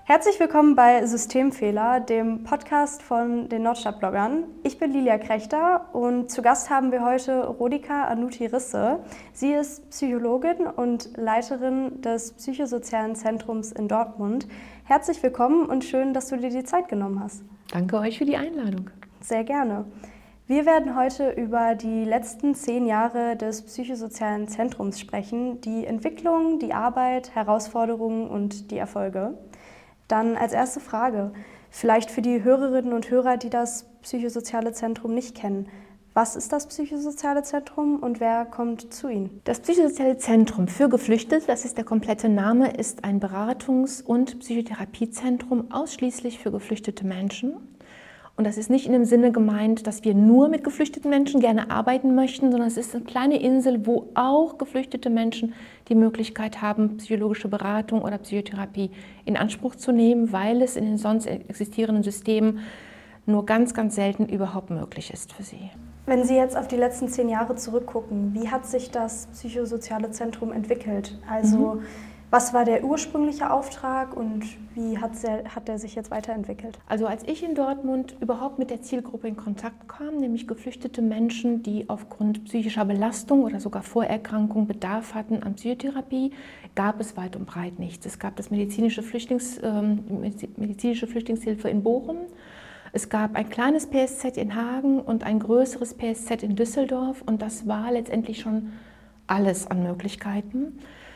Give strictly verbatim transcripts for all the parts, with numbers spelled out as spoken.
Herzlich willkommen bei Systemfehler, dem Podcast von den Nordstadt-Bloggern. Ich bin Lilia Krechter und zu Gast haben wir heute Rodika Anuti-Risse. Sie ist Psychologin und Leiterin des Psychosozialen Zentrums in Dortmund. Herzlich willkommen und schön, dass du dir die Zeit genommen hast. Danke euch für die Einladung. Sehr gerne. Wir werden heute über die letzten zehn Jahre des Psychosozialen Zentrums sprechen, die Entwicklung, die Arbeit, Herausforderungen und die Erfolge. Dann als erste Frage, vielleicht für die Hörerinnen und Hörer, die das Psychosoziale Zentrum nicht kennen. Was ist das Psychosoziale Zentrum und wer kommt zu Ihnen? Das Psychosoziale Zentrum für Geflüchtete, das ist der komplette Name, ist ein Beratungs- und Psychotherapiezentrum ausschließlich für geflüchtete Menschen. Und das ist nicht in dem Sinne gemeint, dass wir nur mit geflüchteten Menschen gerne arbeiten möchten, sondern es ist eine kleine Insel, wo auch geflüchtete Menschen die Möglichkeit haben, psychologische Beratung oder Psychotherapie in Anspruch zu nehmen, weil es in den sonst existierenden Systemen nur ganz, ganz selten überhaupt möglich ist für sie. Wenn Sie jetzt auf die letzten zehn Jahre zurückgucken, wie hat sich das Psychosoziale Zentrum entwickelt? Also mhm. was war der ursprüngliche Auftrag und wie hat der, hat der sich jetzt weiterentwickelt? Also als ich in Dortmund überhaupt mit der Zielgruppe in Kontakt kam, nämlich geflüchtete Menschen, die aufgrund psychischer Belastung oder sogar Vorerkrankung Bedarf hatten an Psychotherapie, gab es weit und breit nichts. Es gab das medizinische, Flüchtlings, äh, medizinische Flüchtlingshilfe in Bochum. Es gab ein kleines P S Z in Hagen und ein größeres P S Z in Düsseldorf und das war letztendlich schon alles an Möglichkeiten.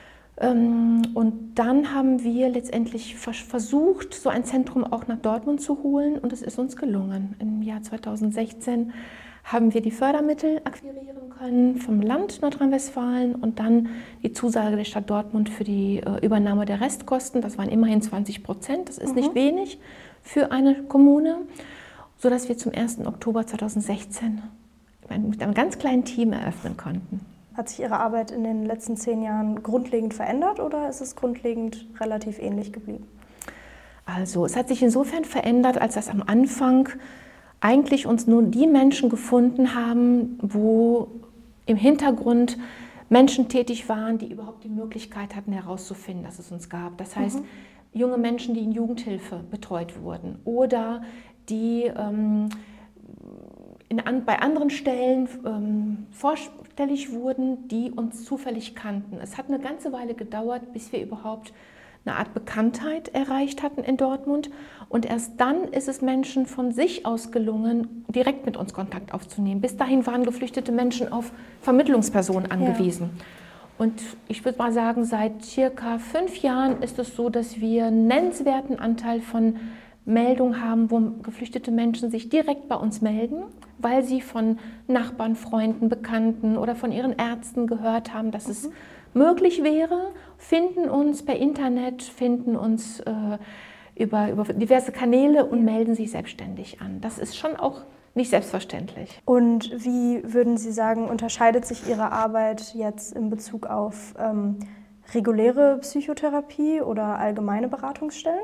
Und dann haben wir letztendlich versucht, so ein Zentrum auch nach Dortmund zu holen und es ist uns gelungen. Im Jahr zweitausendsechzehn haben wir die Fördermittel akquirieren können vom Land Nordrhein-Westfalen und dann die Zusage der Stadt Dortmund für die Übernahme der Restkosten. Das waren immerhin zwanzig Prozent, das ist mhm. nicht wenig für eine Kommune, sodass wir zum ersten Oktober zweitausendsechzehn mit einem ganz kleinen Team eröffnen konnten. Hat sich Ihre Arbeit in den letzten zehn Jahren grundlegend verändert oder ist es grundlegend relativ ähnlich geblieben? Also es hat sich insofern verändert, als dass am Anfang eigentlich uns nur die Menschen gefunden haben, wo im Hintergrund Menschen tätig waren, die überhaupt die Möglichkeit hatten herauszufinden, dass es uns gab. Das heißt, mhm. junge Menschen, die in Jugendhilfe betreut wurden oder die ähm, in, an, bei anderen Stellen ähm, vorstellig wurden, die uns zufällig kannten. Es hat eine ganze Weile gedauert, bis wir überhaupt eine Art Bekanntheit erreicht hatten in Dortmund. Und erst dann ist es Menschen von sich aus gelungen, direkt mit uns Kontakt aufzunehmen. Bis dahin waren geflüchtete Menschen auf Vermittlungspersonen angewiesen. Ja. Und ich würde mal sagen, seit circa fünf Jahren ist es so, dass wir einen nennenswerten Anteil von Meldungen haben, wo geflüchtete Menschen sich direkt bei uns melden, weil sie von Nachbarn, Freunden, Bekannten oder von ihren Ärzten gehört haben, dass mhm. es möglich wäre, finden uns per Internet, finden uns äh, über, über diverse Kanäle und melden sich selbstständig an. Das ist schon auch nicht selbstverständlich. Und wie würden Sie sagen, unterscheidet sich Ihre Arbeit jetzt in Bezug auf ähm, reguläre Psychotherapie oder allgemeine Beratungsstellen?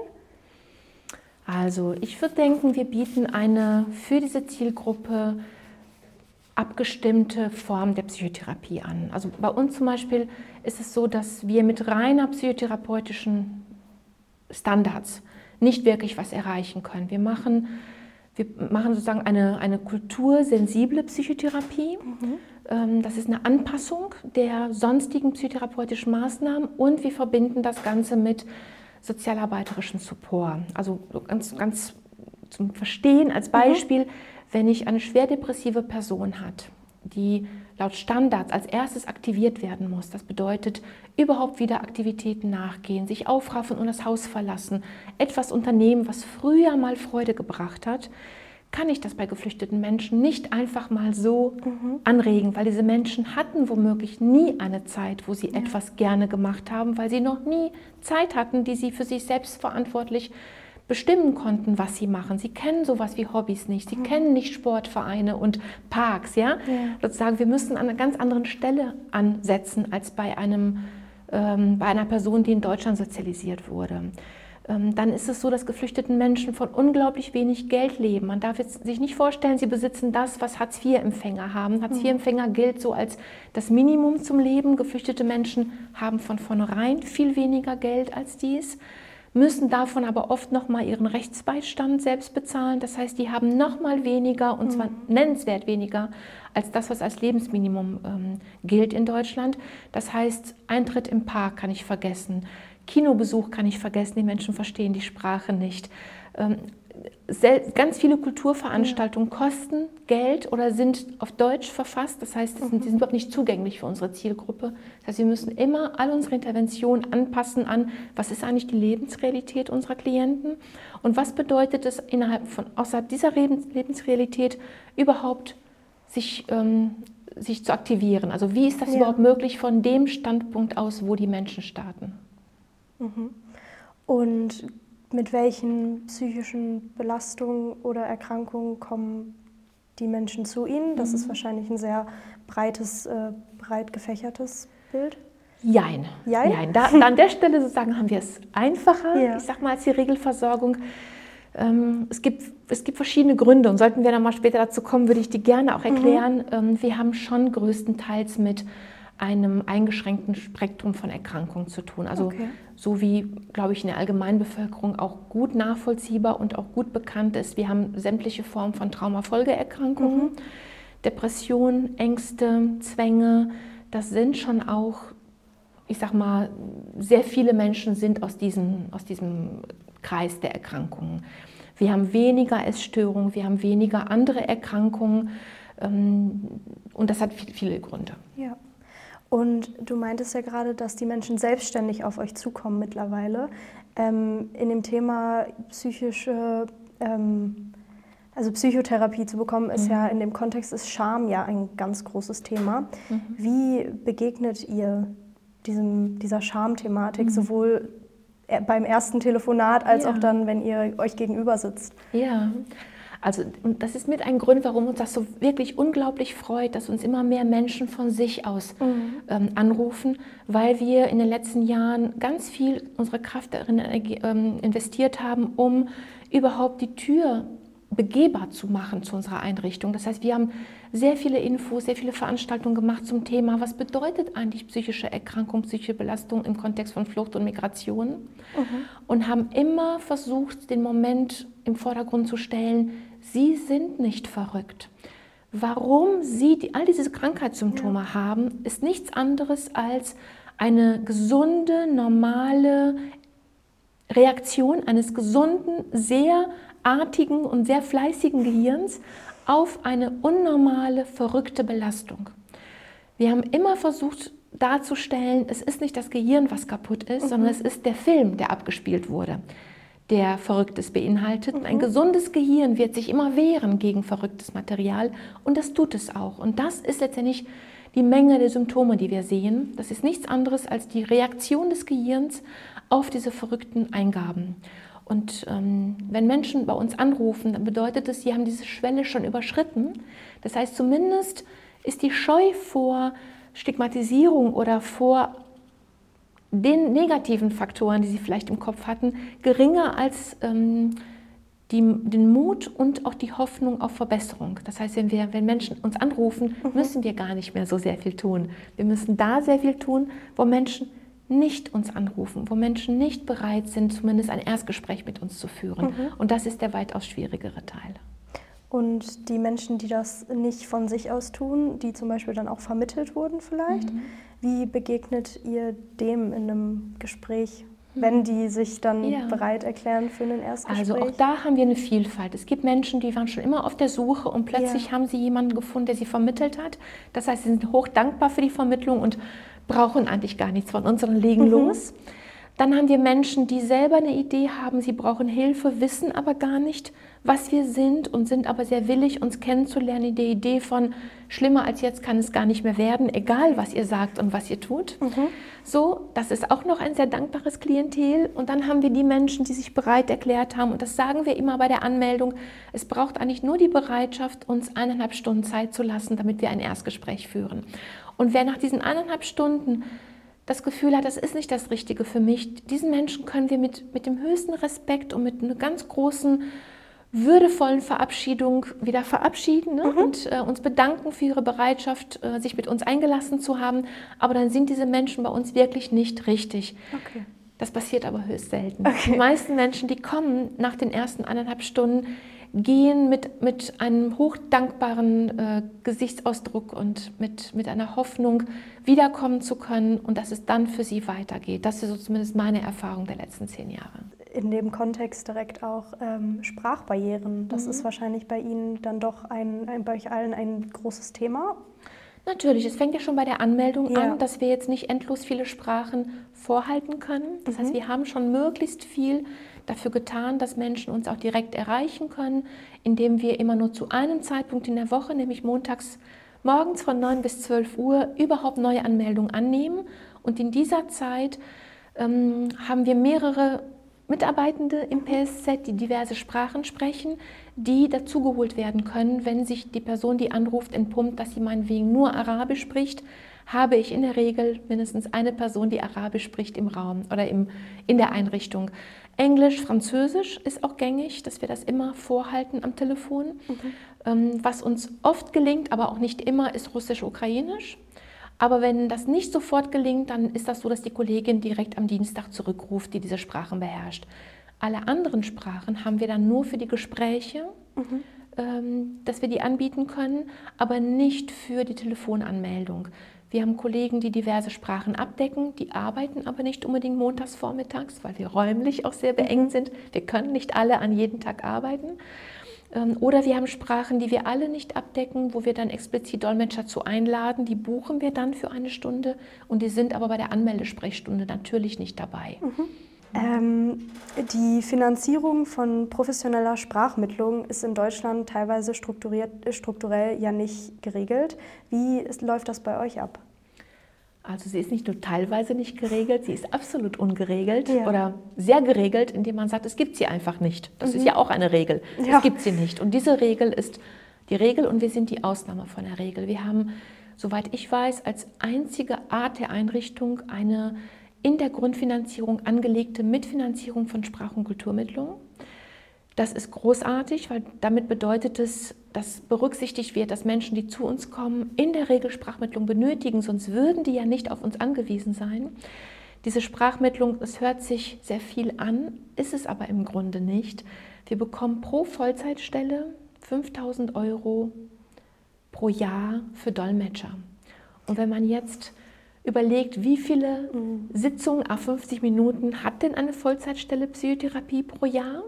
Also ich würde denken, wir bieten eine für diese Zielgruppe abgestimmte Form der Psychotherapie an. Also bei uns zum Beispiel ist es so, dass wir mit reiner psychotherapeutischen Standards nicht wirklich was erreichen können. Wir machen, wir machen sozusagen eine, eine kultursensible Psychotherapie. Mhm. Das ist eine Anpassung der sonstigen psychotherapeutischen Maßnahmen und wir verbinden das Ganze mit sozialarbeiterischen Support. Also ganz, ganz zum Verstehen als Beispiel, mhm. wenn ich eine schwer depressive Person hat, die laut Standards als erstes aktiviert werden muss, das bedeutet überhaupt wieder Aktivitäten nachgehen, sich aufraffen und das Haus verlassen, etwas unternehmen, was früher mal Freude gebracht hat, kann ich das bei geflüchteten Menschen nicht einfach mal so mhm. anregen, weil diese Menschen hatten womöglich nie eine Zeit, wo sie ja. etwas gerne gemacht haben, weil sie noch nie Zeit hatten, die sie für sich selbst verantwortlich bestimmen konnten, was sie machen. Sie kennen sowas wie Hobbys nicht, sie mhm. kennen nicht Sportvereine und Parks. Ja? Ja. Sozusagen, wir müssen an einer ganz anderen Stelle ansetzen als bei, einem, ähm, bei einer Person, die in Deutschland sozialisiert wurde. Dann ist es so, dass geflüchteten Menschen von unglaublich wenig Geld leben. Man darf jetzt sich nicht vorstellen, sie besitzen das, was Hartz vier Empfänger haben. Hartz vier Empfänger gilt so als das Minimum zum Leben. Geflüchtete Menschen haben von vornherein viel weniger Geld als dies. müssen davon aber oft nochmal ihren Rechtsbeistand selbst bezahlen. Das heißt, die haben nochmal weniger, und zwar nennenswert weniger, als das, was als Lebensminimum ähm, gilt in Deutschland. Das heißt, Eintritt im Park kann ich vergessen, Kinobesuch kann ich vergessen, die Menschen verstehen die Sprache nicht. Ähm, Ganz viele Kulturveranstaltungen kosten Geld oder sind auf Deutsch verfasst. Das heißt, die sind, die sind überhaupt nicht zugänglich für unsere Zielgruppe. Das heißt, wir müssen immer all unsere Interventionen anpassen an, was ist eigentlich die Lebensrealität unserer Klienten und was bedeutet es, innerhalb von, außerhalb dieser Lebensrealität überhaupt sich, ähm, sich zu aktivieren. Also wie ist das ja. überhaupt möglich von dem Standpunkt aus, wo die Menschen starten? Mhm. Und mit welchen psychischen Belastungen oder Erkrankungen kommen die Menschen zu Ihnen? Das mhm. ist wahrscheinlich ein sehr breites, äh, breit gefächertes Bild. Jein. Jein? Jein. Da, da an der Stelle sozusagen haben wir es einfacher, ja. ich sag mal, als die Regelversorgung. Ähm, es gibt, es gibt verschiedene Gründe und sollten wir dann mal später dazu kommen, würde ich die gerne auch erklären. Mhm. Ähm, wir haben schon größtenteils mit einem eingeschränkten Spektrum von Erkrankungen zu tun. Also okay. so wie, glaube ich, in der Allgemeinbevölkerung auch gut nachvollziehbar und auch gut bekannt ist. Wir haben sämtliche Formen von Traumafolgeerkrankungen, mhm. Depressionen, Ängste, Zwänge. Das sind schon auch, ich sag mal, sehr viele Menschen sind aus diesem, aus diesem Kreis der Erkrankungen. Wir haben weniger Essstörungen, wir haben weniger andere Erkrankungen und das hat viele Gründe. Ja. Und du meintest ja gerade, dass die Menschen selbstständig auf euch zukommen mittlerweile. Ähm, in dem Thema psychische, ähm, also Psychotherapie zu bekommen, ist mhm. ja in dem Kontext ist Scham ja ein ganz großes Thema. Mhm. Wie begegnet ihr diesem, dieser Schamthematik, mhm. sowohl beim ersten Telefonat als ja. auch dann, wenn ihr euch gegenüber sitzt? Ja. Also und das ist mit ein Grund, warum uns das so wirklich unglaublich freut, dass uns immer mehr Menschen von sich aus mhm. ähm, anrufen, weil wir in den letzten Jahren ganz viel unsere Kraft darin ähm, investiert haben, um überhaupt die Tür begehbar zu machen zu unserer Einrichtung. Das heißt, wir haben sehr viele Infos, sehr viele Veranstaltungen gemacht zum Thema, was bedeutet eigentlich psychische Erkrankung, psychische Belastung im Kontext von Flucht und Migration mhm. und haben immer versucht, den Moment im Vordergrund zu stellen, Sie sind nicht verrückt. Warum Sie die, all diese Krankheitssymptome ja. haben, ist nichts anderes als eine gesunde, normale Reaktion eines gesunden, sehr artigen und sehr fleißigen Gehirns auf eine unnormale, verrückte Belastung. Wir haben immer versucht darzustellen, es ist nicht das Gehirn, was kaputt ist, mhm. sondern es ist der Film, der abgespielt wurde, der Verrücktes beinhaltet. Mhm. Ein gesundes Gehirn wird sich immer wehren gegen verrücktes Material und das tut es auch. Und das ist letztendlich die Menge der Symptome, die wir sehen. Das ist nichts anderes als die Reaktion des Gehirns auf diese verrückten Eingaben. Und ähm, wenn Menschen bei uns anrufen, dann bedeutet es, sie haben diese Schwelle schon überschritten. Das heißt, zumindest ist die Scheu vor Stigmatisierung oder vor den negativen Faktoren, die sie vielleicht im Kopf hatten, geringer als ähm, die, den Mut und auch die Hoffnung auf Verbesserung. Das heißt, wenn, wir, wenn Menschen uns anrufen, mhm. müssen wir gar nicht mehr so sehr viel tun. Wir müssen da sehr viel tun, wo Menschen nicht uns anrufen, wo Menschen nicht bereit sind, zumindest ein Erstgespräch mit uns zu führen. Mhm. Und das ist der weitaus schwierigere Teil. Und die Menschen, die das nicht von sich aus tun, die zum Beispiel dann auch vermittelt wurden vielleicht, mhm. wie begegnet ihr dem in einem Gespräch, wenn die sich dann ja. bereit erklären für ein Erstgespräch? Also auch da haben wir eine Vielfalt. Es gibt Menschen, die waren schon immer auf der Suche und plötzlich ja. haben sie jemanden gefunden, der sie vermittelt hat. Das heißt, sie sind hoch dankbar für die Vermittlung und brauchen eigentlich gar nichts von uns, sondern legen mhm. los. Dann haben wir Menschen, die selber eine Idee haben, sie brauchen Hilfe, wissen aber gar nicht, was wir sind und sind aber sehr willig, uns kennenzulernen. Die Idee von schlimmer als jetzt kann es gar nicht mehr werden, egal was ihr sagt und was ihr tut. Mhm. So, das ist auch noch ein sehr dankbares Klientel. Und dann haben wir die Menschen, die sich bereit erklärt haben. Und das sagen wir immer bei der Anmeldung. Es braucht eigentlich nur die Bereitschaft, uns eineinhalb Stunden Zeit zu lassen, damit wir ein Erstgespräch führen. Und wer nach diesen eineinhalb Stunden das Gefühl hat, das ist nicht das Richtige für mich, diesen Menschen können wir mit, mit dem höchsten Respekt und mit einer ganz großen, würdevollen Verabschiedung wieder verabschieden, ne? mhm. und äh, uns bedanken für ihre Bereitschaft, äh, sich mit uns eingelassen zu haben. Aber dann sind diese Menschen bei uns wirklich nicht richtig. Okay. Das passiert aber höchst selten. Okay. Die meisten Menschen, die kommen nach den ersten eineinhalb Stunden, gehen mit, mit einem hochdankbaren äh, Gesichtsausdruck und mit, mit einer Hoffnung, wiederkommen zu können und dass es dann für sie weitergeht. Das ist so zumindest meine Erfahrung der letzten zehn Jahre. In dem Kontext direkt auch ähm, Sprachbarrieren. Das Mhm. ist wahrscheinlich bei Ihnen dann doch ein, ein, bei euch allen ein großes Thema. Natürlich, es fängt ja schon bei der Anmeldung Ja. an, dass wir jetzt nicht endlos viele Sprachen vorhalten können. Das Mhm. heißt, wir haben schon möglichst viel dafür getan, dass Menschen uns auch direkt erreichen können, indem wir immer nur zu einem Zeitpunkt in der Woche, nämlich montags morgens von neun bis zwölf Uhr, überhaupt neue Anmeldungen annehmen. Und in dieser Zeit ähm, haben wir mehrere Mitarbeitende im P S Z, die diverse Sprachen sprechen, die dazugeholt werden können, wenn sich die Person, die anruft, entpumpt, dass sie meinetwegen nur Arabisch spricht, habe ich in der Regel mindestens eine Person, die Arabisch spricht im Raum oder im, in der Einrichtung. Englisch, Französisch ist auch gängig, dass wir das immer vorhalten am Telefon. Mhm. Ähm, was uns oft gelingt, aber auch nicht immer, ist Russisch, Ukrainisch. Aber wenn das nicht sofort gelingt, dann ist das so, dass die Kollegin direkt am Dienstag zurückruft, die diese Sprachen beherrscht. Alle anderen Sprachen haben wir dann nur für die Gespräche, mhm. ähm, dass wir die anbieten können, aber nicht für die Telefonanmeldung. Wir haben Kollegen, die diverse Sprachen abdecken, die arbeiten aber nicht unbedingt montags vormittags, weil wir räumlich auch sehr beengt sind. Wir können nicht alle an jedem Tag arbeiten. Oder wir haben Sprachen, die wir alle nicht abdecken, wo wir dann explizit Dolmetscher zu einladen. Die buchen wir dann für eine Stunde und die sind aber bei der Anmeldesprechstunde natürlich nicht dabei. Mhm. Ähm, die Finanzierung von professioneller Sprachmittlung ist in Deutschland teilweise strukturiert, strukturell ja nicht geregelt. Wie ist, läuft das bei euch ab? Also sie ist nicht nur teilweise nicht geregelt, sie ist absolut ungeregelt ja. oder sehr geregelt, indem man sagt, es gibt sie einfach nicht. Das mhm. ist ja auch eine Regel. Ja. Es gibt sie nicht. Und diese Regel ist die Regel und wir sind die Ausnahme von der Regel. Wir haben, soweit ich weiß, als einzige Art der Einrichtung eine in der Grundfinanzierung angelegte Mitfinanzierung von Sprach- und Kulturmittlung. Das ist großartig, weil damit bedeutet es, dass berücksichtigt wird, dass Menschen, die zu uns kommen, in der Regel Sprachmittlung benötigen, sonst würden die ja nicht auf uns angewiesen sein. Diese Sprachmittlung, es hört sich sehr viel an, ist es aber im Grunde nicht. Wir bekommen pro Vollzeitstelle fünftausend Euro pro Jahr für Dolmetscher. Und wenn man jetzt überlegt, wie viele mhm. Sitzungen à fünfzig Minuten hat denn eine Vollzeitstelle Psychotherapie pro Jahr?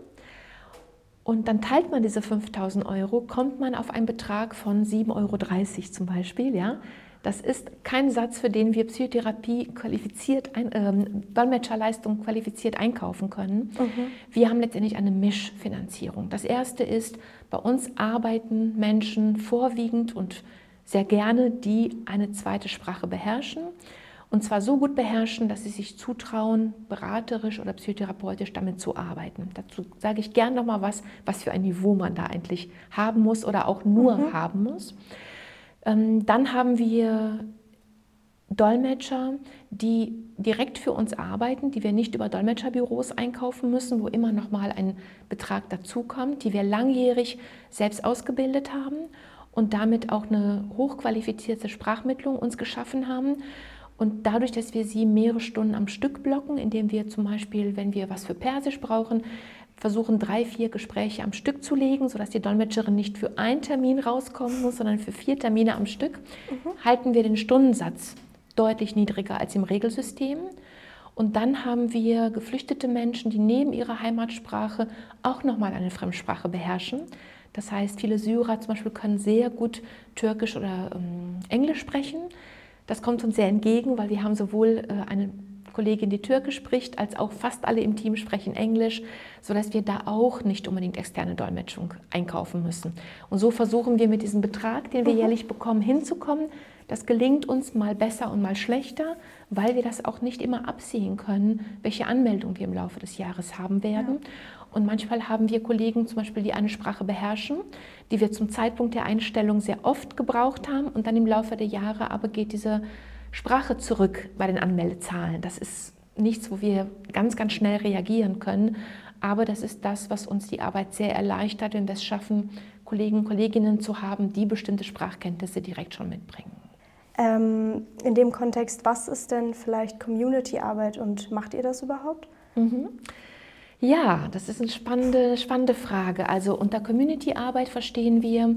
Und dann teilt man diese fünftausend Euro, kommt man auf einen Betrag von sieben Euro dreißig zum Beispiel. Ja? Das ist kein Satz, für den wir Psychotherapie qualifiziert, ein, ähm, Dolmetscherleistung qualifiziert einkaufen können. Mhm. Wir haben letztendlich eine Mischfinanzierung. Das erste ist, bei uns arbeiten Menschen vorwiegend und sehr gerne, die eine zweite Sprache beherrschen. Und zwar so gut beherrschen, dass sie sich zutrauen, beraterisch oder psychotherapeutisch damit zu arbeiten. Dazu sage ich gern noch mal was, was für ein Niveau man da eigentlich haben muss oder auch nur mhm. haben muss. Ähm, dann haben wir Dolmetscher, die direkt für uns arbeiten, die wir nicht über Dolmetscherbüros einkaufen müssen, wo immer noch mal ein Betrag dazukommt, die wir langjährig selbst ausgebildet haben und damit auch eine hochqualifizierte Sprachmittlung uns geschaffen haben. Und dadurch, dass wir sie mehrere Stunden am Stück blocken, indem wir zum Beispiel, wenn wir was für Persisch brauchen, versuchen drei, vier Gespräche am Stück zu legen, sodass die Dolmetscherin nicht für einen Termin rauskommen muss, sondern für vier Termine am Stück, mhm. halten wir den Stundensatz deutlich niedriger als im Regelsystem. Und dann haben wir geflüchtete Menschen, die neben ihrer Heimatsprache auch nochmal eine Fremdsprache beherrschen. Das heißt, viele Syrer zum Beispiel können sehr gut Türkisch oder ähm, Englisch sprechen. Das kommt uns sehr entgegen, weil wir haben sowohl äh, eine Kollegin, die Türkisch spricht, als auch fast alle im Team sprechen Englisch, sodass wir da auch nicht unbedingt externe Dolmetschung einkaufen müssen. Und so versuchen wir mit diesem Betrag, den wir mhm. jährlich bekommen, hinzukommen. Das gelingt uns mal besser und mal schlechter, weil wir das auch nicht immer absehen können, welche Anmeldung wir im Laufe des Jahres haben werden. Ja. Und manchmal haben wir Kollegen zum Beispiel, die eine Sprache beherrschen, die wir zum Zeitpunkt der Einstellung sehr oft gebraucht haben und dann im Laufe der Jahre aber geht diese Sprache zurück bei den Anmeldezahlen. Das ist nichts, wo wir ganz, ganz schnell reagieren können, aber das ist das, was uns die Arbeit sehr erleichtert, wenn wir es schaffen, Kollegen und Kolleginnen zu haben, die bestimmte Sprachkenntnisse direkt schon mitbringen. Ähm, in dem Kontext, was ist denn vielleicht Community-Arbeit und macht ihr das überhaupt? Mhm. Ja, das ist eine spannende, spannende Frage. Also unter Community-Arbeit verstehen wir,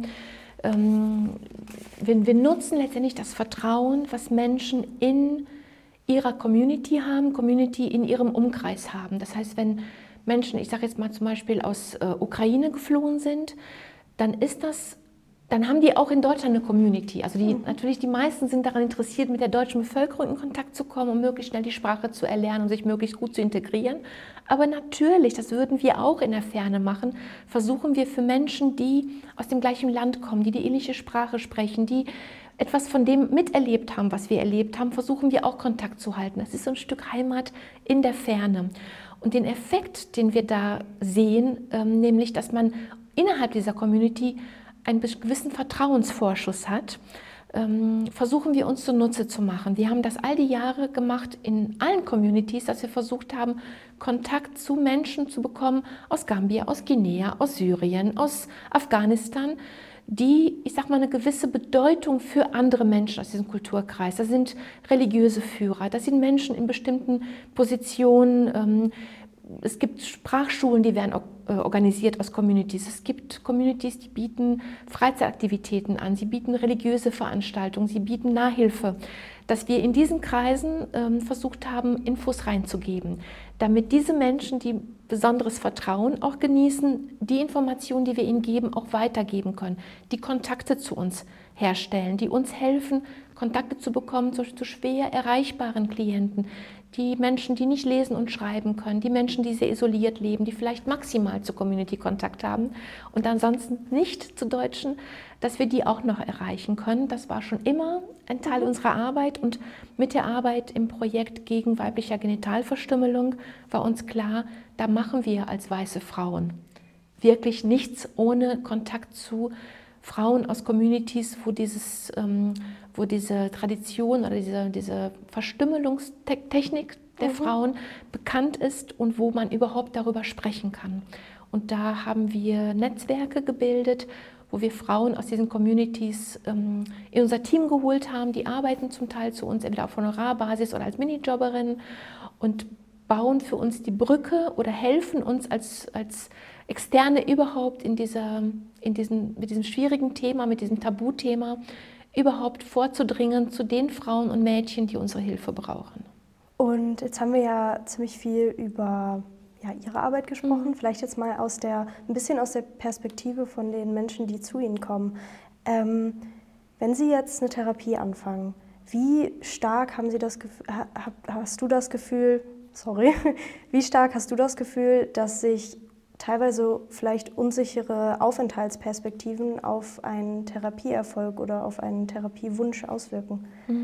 ähm, wir, wir nutzen letztendlich das Vertrauen, was Menschen in ihrer Community haben, Community in ihrem Umkreis haben. Das heißt, wenn Menschen, ich sage jetzt mal zum Beispiel aus äh, Ukraine geflohen sind, dann ist das, dann haben die auch in Deutschland eine Community. Also die, mhm. natürlich die meisten sind daran interessiert, mit der deutschen Bevölkerung in Kontakt zu kommen, um möglichst schnell die Sprache zu erlernen und sich möglichst gut zu integrieren. Aber natürlich, das würden wir auch in der Ferne machen, versuchen wir für Menschen, die aus dem gleichen Land kommen, die die ähnliche Sprache sprechen, die etwas von dem miterlebt haben, was wir erlebt haben, versuchen wir auch Kontakt zu halten. Das ist so ein Stück Heimat in der Ferne. Und den Effekt, den wir da sehen, ähm, nämlich, dass man innerhalb dieser Community einen gewissen Vertrauensvorschuss hat, ähm, versuchen wir uns zunutze zu machen. Wir haben das all die Jahre gemacht in allen Communities, dass wir versucht haben, Kontakt zu Menschen zu bekommen aus Gambia, aus Guinea, aus Syrien, aus Afghanistan, die, ich sag mal, eine gewisse Bedeutung für andere Menschen aus diesem Kulturkreis. Das sind religiöse Führer, das sind Menschen in bestimmten Positionen. Ähm, es gibt Sprachschulen, die werden organisiert aus Communities. Es gibt Communities, die bieten Freizeitaktivitäten an, sie bieten religiöse Veranstaltungen, sie bieten Nahhilfe. Dass wir in diesen Kreisen ähm, versucht haben, Infos reinzugeben, damit diese Menschen, die besonderes Vertrauen auch genießen, die Informationen, die wir ihnen geben, auch weitergeben können, die Kontakte zu uns herstellen, die uns helfen, Kontakte zu bekommen zu, zu schwer erreichbaren Klienten, die Menschen, die nicht lesen und schreiben können, die Menschen, die sehr isoliert leben, die vielleicht maximal zu Community Kontakt haben und ansonsten nicht zu Deutschen, dass wir die auch noch erreichen können. Das war schon immer ein Teil mhm. unserer Arbeit und mit der Arbeit im Projekt gegen weiblicher Genitalverstümmelung war uns klar, da machen wir als weiße Frauen wirklich nichts ohne Kontakt zu Frauen aus Communities, wo, dieses, ähm, wo diese Tradition oder diese, diese Verstümmelungstechnik der mhm. Frauen bekannt ist und wo man überhaupt darüber sprechen kann. Und da haben wir Netzwerke gebildet, wo wir Frauen aus diesen Communities ähm, in unser Team geholt haben. Die arbeiten zum Teil zu uns, entweder auf Honorarbasis oder als Minijobberin und bauen für uns die Brücke oder helfen uns als, als Externe überhaupt in dieser, in diesen, mit diesem schwierigen Thema, mit diesem Tabuthema überhaupt vorzudringen zu den Frauen und Mädchen, die unsere Hilfe brauchen. Und jetzt haben wir ja ziemlich viel über ja, Ihre Arbeit gesprochen, mhm. vielleicht jetzt mal aus der, ein bisschen aus der Perspektive von den Menschen, die zu Ihnen kommen. Ähm, wenn Sie jetzt eine Therapie anfangen, wie stark haben Sie das Gefühl, hast du das Gefühl, sorry, wie stark hast du das Gefühl, dass sich teilweise vielleicht unsichere Aufenthaltsperspektiven auf einen Therapieerfolg oder auf einen Therapiewunsch auswirken?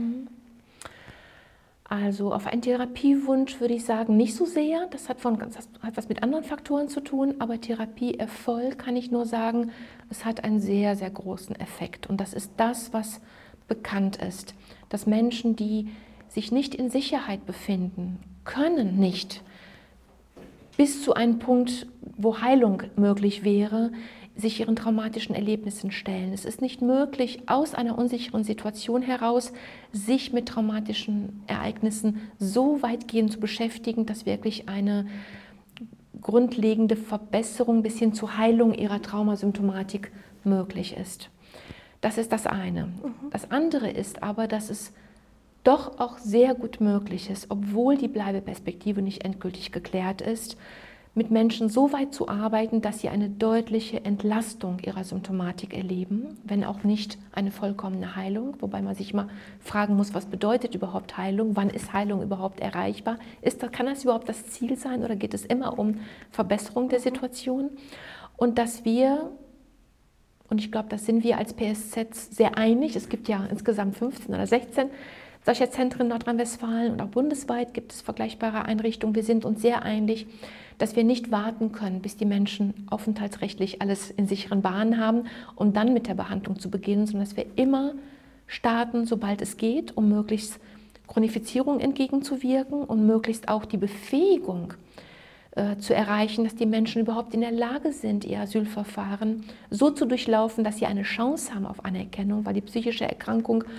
Also auf einen Therapiewunsch würde ich sagen, nicht so sehr. Das hat, von, das hat was mit anderen Faktoren zu tun, aber Therapieerfolg kann ich nur sagen, es hat einen sehr, sehr großen Effekt. Und das ist das, was bekannt ist, dass Menschen, die sich nicht in Sicherheit befinden, können nicht bis zu einem Punkt, wo Heilung möglich wäre, sich ihren traumatischen Erlebnissen stellen. Es ist nicht möglich, aus einer unsicheren Situation heraus sich mit traumatischen Ereignissen so weitgehend zu beschäftigen, dass wirklich eine grundlegende Verbesserung bis hin zur Heilung ihrer Traumasymptomatik möglich ist. Das ist das eine. Das andere ist aber, dass es doch auch sehr gut möglich ist, obwohl die Bleibeperspektive nicht endgültig geklärt ist, mit Menschen so weit zu arbeiten, dass sie eine deutliche Entlastung ihrer Symptomatik erleben, wenn auch nicht eine vollkommene Heilung, wobei man sich mal fragen muss, was bedeutet überhaupt Heilung, wann ist Heilung überhaupt erreichbar, ist, kann das überhaupt das Ziel sein oder geht es immer um Verbesserung der Situation? Und dass wir, und ich glaube, das sind wir als P S Z sehr einig, es gibt ja insgesamt fünfzehn oder sechzehn solcher Zentren in Nordrhein-Westfalen und auch bundesweit gibt es vergleichbare Einrichtungen. Wir sind uns sehr einig, dass wir nicht warten können, bis die Menschen aufenthaltsrechtlich alles in sicheren Bahnen haben, um dann mit der Behandlung zu beginnen, sondern dass wir immer starten, sobald es geht, um möglichst Chronifizierung entgegenzuwirken und möglichst auch die Befähigung äh, zu erreichen, dass die Menschen überhaupt in der Lage sind, ihr Asylverfahren so zu durchlaufen, dass sie eine Chance haben auf Anerkennung, weil die psychische Erkrankung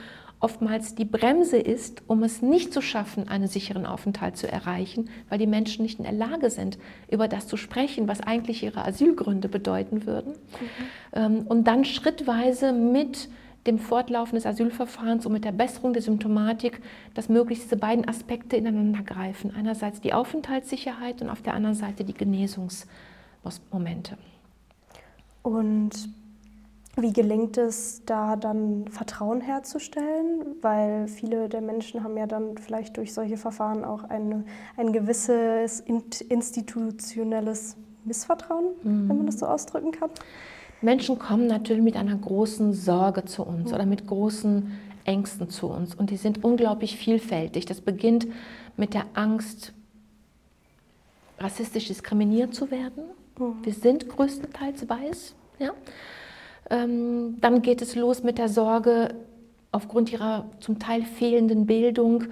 oftmals die Bremse ist, um es nicht zu schaffen, einen sicheren Aufenthalt zu erreichen, weil die Menschen nicht in der Lage sind, über das zu sprechen, was eigentlich ihre Asylgründe bedeuten würden. Mhm. Und dann schrittweise mit dem Fortlaufen des Asylverfahrens und mit der Besserung der Symptomatik, dass möglichst diese beiden Aspekte ineinander greifen. Einerseits die Aufenthaltssicherheit und auf der anderen Seite die Genesungsmomente. Und wie gelingt es, da dann Vertrauen herzustellen? Weil viele der Menschen haben ja dann vielleicht durch solche Verfahren auch eine, ein gewisses institutionelles Missvertrauen, mhm. wenn man das so ausdrücken kann. Menschen kommen natürlich mit einer großen Sorge zu uns mhm. oder mit großen Ängsten zu uns. Und die sind unglaublich vielfältig. Das beginnt mit der Angst, rassistisch diskriminiert zu werden. Mhm. Wir sind größtenteils weiß. Ja? Ähm, dann geht es los mit der Sorge, aufgrund ihrer zum Teil fehlenden Bildung,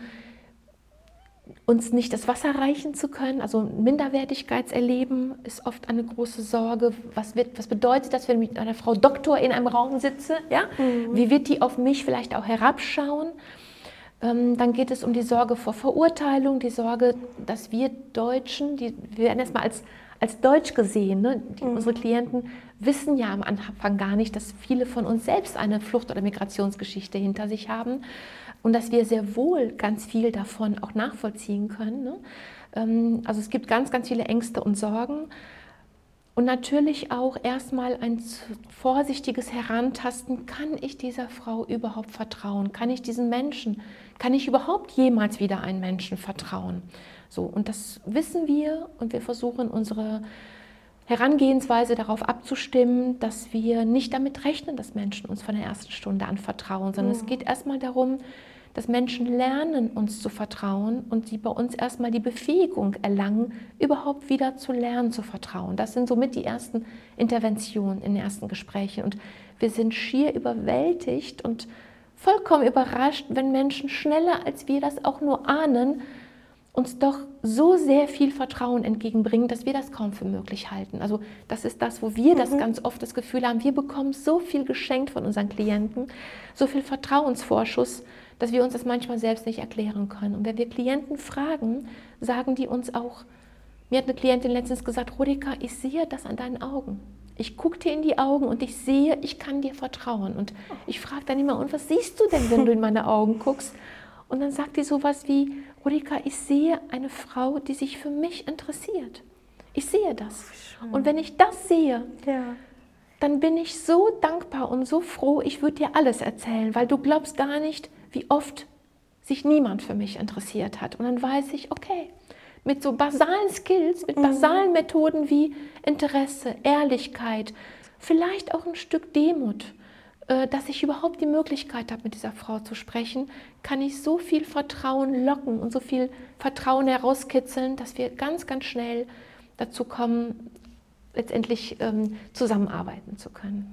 uns nicht das Wasser reichen zu können. Also Minderwertigkeitserleben ist oft eine große Sorge. Was, wird, was bedeutet das, wenn ich mit einer Frau Doktor in einem Raum sitze? Ja? Mhm. Wie wird die auf mich vielleicht auch herabschauen? Ähm, dann geht es um die Sorge vor Verurteilung, die Sorge, dass wir Deutschen, die, wir werden erstmal als, als deutsch gesehen, ne? die, mhm. unsere Klienten wissen ja am Anfang gar nicht, dass viele von uns selbst eine Flucht- oder Migrationsgeschichte hinter sich haben. Und dass wir sehr wohl ganz viel davon auch nachvollziehen können. Ne? Also es gibt ganz, ganz viele Ängste und Sorgen. Und natürlich auch erstmal ein vorsichtiges Herantasten, kann ich dieser Frau überhaupt vertrauen? Kann ich diesen Menschen, kann ich überhaupt jemals wieder einen Menschen vertrauen? So, und das wissen wir und wir versuchen unsere Herangehensweise darauf abzustimmen, dass wir nicht damit rechnen, dass Menschen uns von der ersten Stunde an vertrauen, sondern mhm. es geht erstmal darum, dass Menschen lernen, uns zu vertrauen und sie bei uns erstmal die Befähigung erlangen, überhaupt wieder zu lernen, zu vertrauen. Das sind somit die ersten Interventionen in den ersten Gesprächen. Und wir sind schier überwältigt und vollkommen überrascht, wenn Menschen schneller, als wir das auch nur ahnen, uns doch so sehr viel Vertrauen entgegenbringen, dass wir das kaum für möglich halten. Also das ist das, wo wir mhm. das ganz oft das Gefühl haben, wir bekommen so viel geschenkt von unseren Klienten, so viel Vertrauensvorschuss, dass wir uns das manchmal selbst nicht erklären können. Und wenn wir Klienten fragen, sagen die uns auch, mir hat eine Klientin letztens gesagt, Rudika, ich sehe das an deinen Augen. Ich gucke dir in die Augen und ich sehe, ich kann dir vertrauen. Und ich frage dann immer, und was siehst du denn, wenn du in meine Augen guckst? Und dann sagt die sowas wie, Rudika, ich sehe eine Frau, die sich für mich interessiert. Ich sehe das. Und wenn ich das sehe, ja. dann bin ich so dankbar und so froh, ich würde dir alles erzählen, weil du glaubst gar nicht, wie oft sich niemand für mich interessiert hat. Und dann weiß ich, okay, mit so basalen Skills, mit basalen Methoden wie Interesse, Ehrlichkeit, vielleicht auch ein Stück Demut, dass ich überhaupt die Möglichkeit habe, mit dieser Frau zu sprechen, kann ich so viel Vertrauen locken und so viel Vertrauen herauskitzeln, dass wir ganz, ganz schnell dazu kommen, letztendlich ähm, zusammenarbeiten zu können.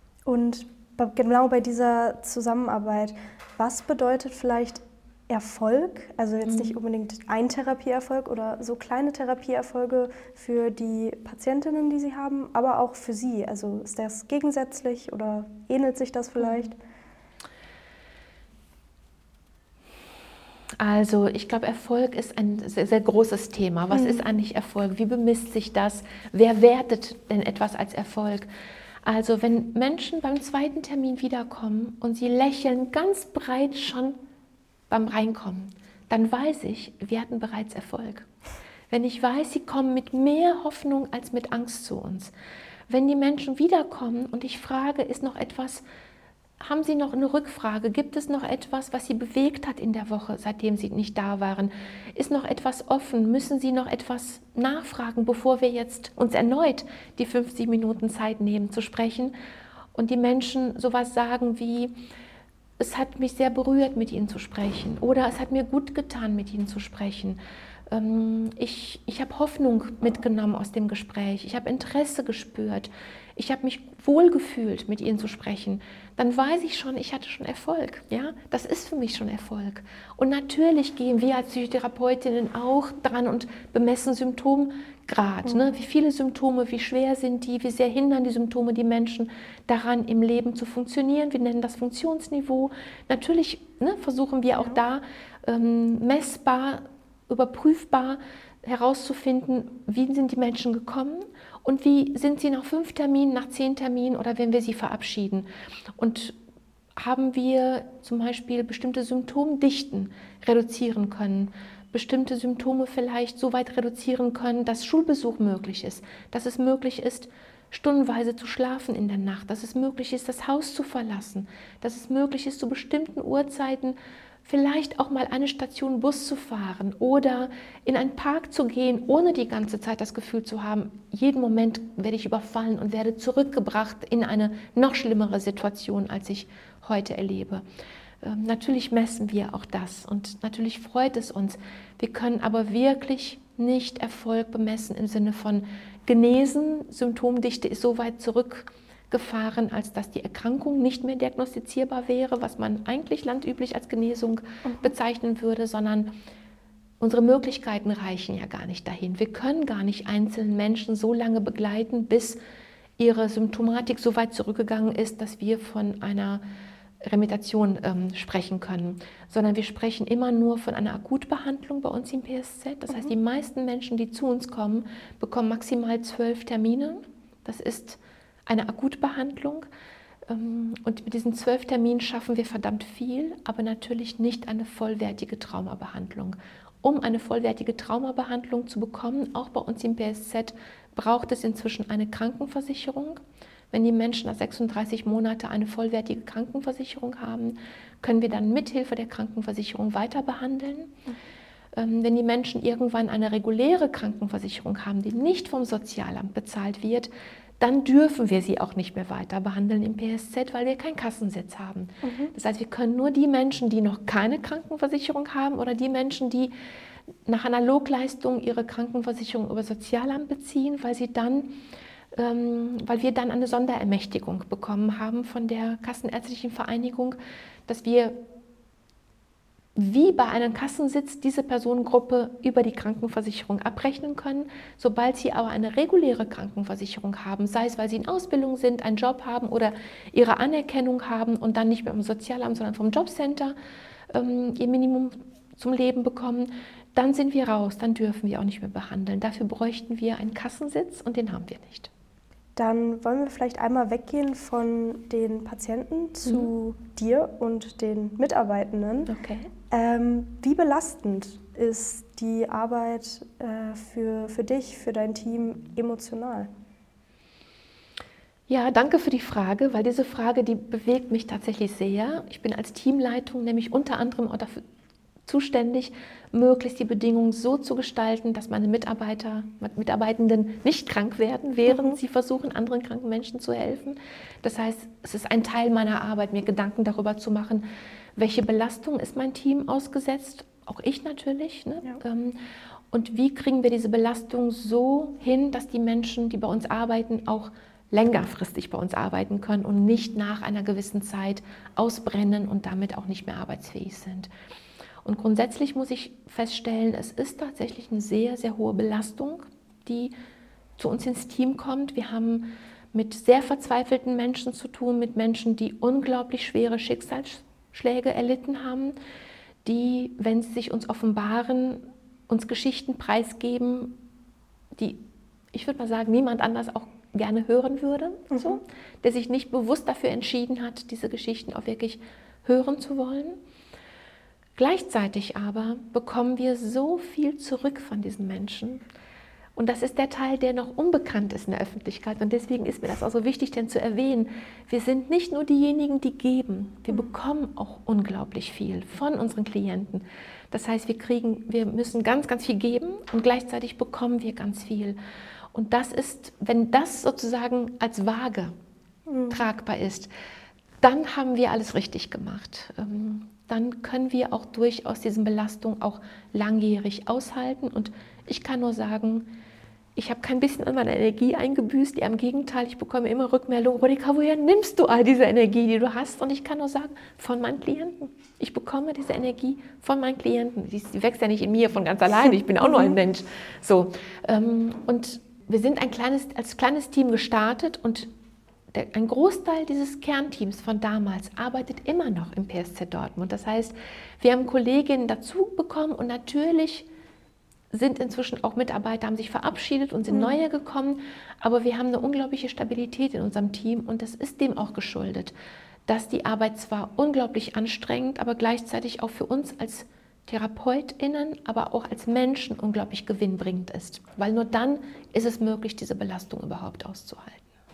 Und genau bei dieser Zusammenarbeit, was bedeutet vielleicht Erfolg? Also jetzt nicht unbedingt ein Therapieerfolg oder so kleine Therapieerfolge für die Patientinnen, die Sie haben, aber auch für Sie. Also ist das gegensätzlich oder ähnelt sich das vielleicht? Also ich glaube, Erfolg ist ein sehr, sehr großes Thema. Was mhm. ist eigentlich Erfolg? Wie bemisst sich das? Wer wertet denn etwas als Erfolg? Also wenn Menschen beim zweiten Termin wiederkommen und sie lächeln ganz breit schon beim Reinkommen, dann weiß ich, wir hatten bereits Erfolg. Wenn ich weiß, sie kommen mit mehr Hoffnung als mit Angst zu uns. Wenn die Menschen wiederkommen und ich frage, ist noch etwas, haben Sie noch eine Rückfrage? Gibt es noch etwas, was Sie bewegt hat in der Woche, seitdem Sie nicht da waren? Ist noch etwas offen? Müssen Sie noch etwas nachfragen, bevor wir jetzt uns erneut die fünfzig Minuten Zeit nehmen zu sprechen? Und die Menschen sowas sagen wie, es hat mich sehr berührt, mit Ihnen zu sprechen. Oder es hat mir gut getan, mit Ihnen zu sprechen. Ich, ich habe Hoffnung mitgenommen aus dem Gespräch, ich habe Interesse gespürt, ich habe mich wohlgefühlt, mit ihnen zu sprechen, dann weiß ich schon, ich hatte schon Erfolg. Ja? Das ist für mich schon Erfolg. Und natürlich gehen wir als Psychotherapeutinnen auch dran und bemessen Symptomgrad. Mhm. Ne? Wie viele Symptome, wie schwer sind die, wie sehr hindern die Symptome die Menschen daran, im Leben zu funktionieren. Wir nennen das Funktionsniveau. Natürlich ne, versuchen wir auch ja. da ähm, messbar, überprüfbar herauszufinden, wie sind die Menschen gekommen und wie sind sie nach fünf Terminen, nach zehn Terminen oder wenn wir sie verabschieden. Und haben wir zum Beispiel bestimmte Symptomdichten reduzieren können, bestimmte Symptome vielleicht so weit reduzieren können, dass Schulbesuch möglich ist, dass es möglich ist, stundenweise zu schlafen in der Nacht, dass es möglich ist, das Haus zu verlassen, dass es möglich ist, zu bestimmten Uhrzeiten vielleicht auch mal eine Station Bus zu fahren oder in einen Park zu gehen, ohne die ganze Zeit das Gefühl zu haben, jeden Moment werde ich überfallen und werde zurückgebracht in eine noch schlimmere Situation, als ich heute erlebe. Ähm, natürlich messen wir auch das und natürlich freut es uns. Wir können aber wirklich nicht Erfolg bemessen im Sinne von genesen. Symptomdichte ist so weit zurückgefahren, als dass die Erkrankung nicht mehr diagnostizierbar wäre, was man eigentlich landüblich als Genesung mhm. bezeichnen würde, sondern unsere Möglichkeiten reichen ja gar nicht dahin. Wir können gar nicht einzelne Menschen so lange begleiten, bis ihre Symptomatik so weit zurückgegangen ist, dass wir von einer Remission ähm, sprechen können, sondern wir sprechen immer nur von einer Akutbehandlung bei uns im P S Z. Das mhm. heißt, die meisten Menschen, die zu uns kommen, bekommen maximal zwölf Termine. Das ist eine Akutbehandlung und mit diesen zwölf Terminen schaffen wir verdammt viel, aber natürlich nicht eine vollwertige Traumabehandlung. Um eine vollwertige Traumabehandlung zu bekommen, auch bei uns im P S Z, braucht es inzwischen eine Krankenversicherung. Wenn die Menschen nach sechsunddreißig Monaten eine vollwertige Krankenversicherung haben, können wir dann mithilfe der Krankenversicherung weiter behandeln. Mhm. Wenn die Menschen irgendwann eine reguläre Krankenversicherung haben, die nicht vom Sozialamt bezahlt wird, dann dürfen wir sie auch nicht mehr weiter behandeln im P S Z, weil wir keinen Kassensitz haben. Mhm. Das heißt, wir können nur die Menschen, die noch keine Krankenversicherung haben oder die Menschen, die nach Analogleistung ihre Krankenversicherung über Sozialamt beziehen, weil, sie dann, ähm, weil wir dann eine Sonderermächtigung bekommen haben von der Kassenärztlichen Vereinigung, dass wir wie bei einem Kassensitz diese Personengruppe über die Krankenversicherung abrechnen können. Sobald sie aber eine reguläre Krankenversicherung haben, sei es, weil sie in Ausbildung sind, einen Job haben oder ihre Anerkennung haben und dann nicht mehr vom Sozialamt, sondern vom Jobcenter ähm, ihr Minimum zum Leben bekommen, dann sind wir raus, dann dürfen wir auch nicht mehr behandeln. Dafür bräuchten wir einen Kassensitz und den haben wir nicht. Dann wollen wir vielleicht einmal weggehen von den Patienten zu mhm. dir und den Mitarbeitenden. Okay. Ähm, wie belastend ist die Arbeit äh, für, für dich, für dein Team emotional? Ja, danke für die Frage, weil diese Frage, die bewegt mich tatsächlich sehr. Ich bin als Teamleitung nämlich unter anderem auch dafür zuständig, möglichst die Bedingungen so zu gestalten, dass meine Mitarbeiter, Mitarbeitenden nicht krank werden, während mhm. sie versuchen, anderen kranken Menschen zu helfen. Das heißt, es ist ein Teil meiner Arbeit, mir Gedanken darüber zu machen, welche Belastung ist mein Team ausgesetzt, auch ich natürlich. Ne? Ja. Und wie kriegen wir diese Belastung so hin, dass die Menschen, die bei uns arbeiten, auch längerfristig bei uns arbeiten können und nicht nach einer gewissen Zeit ausbrennen und damit auch nicht mehr arbeitsfähig sind. Und grundsätzlich muss ich feststellen, es ist tatsächlich eine sehr, sehr hohe Belastung, die zu uns ins Team kommt. Wir haben mit sehr verzweifelten Menschen zu tun, mit Menschen, die unglaublich schwere Schicksalsschläge erlitten haben, die, wenn sie sich uns offenbaren, uns Geschichten preisgeben, die, ich würde mal sagen, niemand anders auch gerne hören würde, mhm. so, der sich nicht bewusst dafür entschieden hat, diese Geschichten auch wirklich hören zu wollen. Gleichzeitig aber bekommen wir so viel zurück von diesen Menschen. Und das ist der Teil, der noch unbekannt ist in der Öffentlichkeit. Und deswegen ist mir das auch so wichtig, denn zu erwähnen, wir sind nicht nur diejenigen, die geben, wir bekommen auch unglaublich viel von unseren Klienten. Das heißt, wir kriegen, wir müssen ganz, ganz viel geben und gleichzeitig bekommen wir ganz viel. Und das ist, wenn das sozusagen als Waage mhm. tragbar ist, dann haben wir alles richtig gemacht. dann können wir auch durchaus diese Belastung auch langjährig aushalten. Und ich kann nur sagen, ich habe kein bisschen an meiner Energie eingebüßt. Ja, im Gegenteil, ich bekomme immer Rückmeldungen: Rodika, woher nimmst du all diese Energie, die du hast? Und ich kann nur sagen, von meinen Klienten. Ich bekomme diese Energie von meinen Klienten. Die, die wächst ja nicht in mir von ganz alleine, ich bin auch nur ein Mensch. So, ähm, und wir sind ein kleines, als kleines Team gestartet und der, ein Großteil dieses Kernteams von damals arbeitet immer noch im P S Z Dortmund. Das heißt, wir haben Kolleginnen dazu bekommen und natürlich sind inzwischen auch Mitarbeiter, haben sich verabschiedet und sind mhm. neue gekommen, aber wir haben eine unglaubliche Stabilität in unserem Team und das ist dem auch geschuldet, dass die Arbeit zwar unglaublich anstrengend, aber gleichzeitig auch für uns als TherapeutInnen, aber auch als Menschen unglaublich gewinnbringend ist, weil nur dann ist es möglich, diese Belastung überhaupt auszuhalten.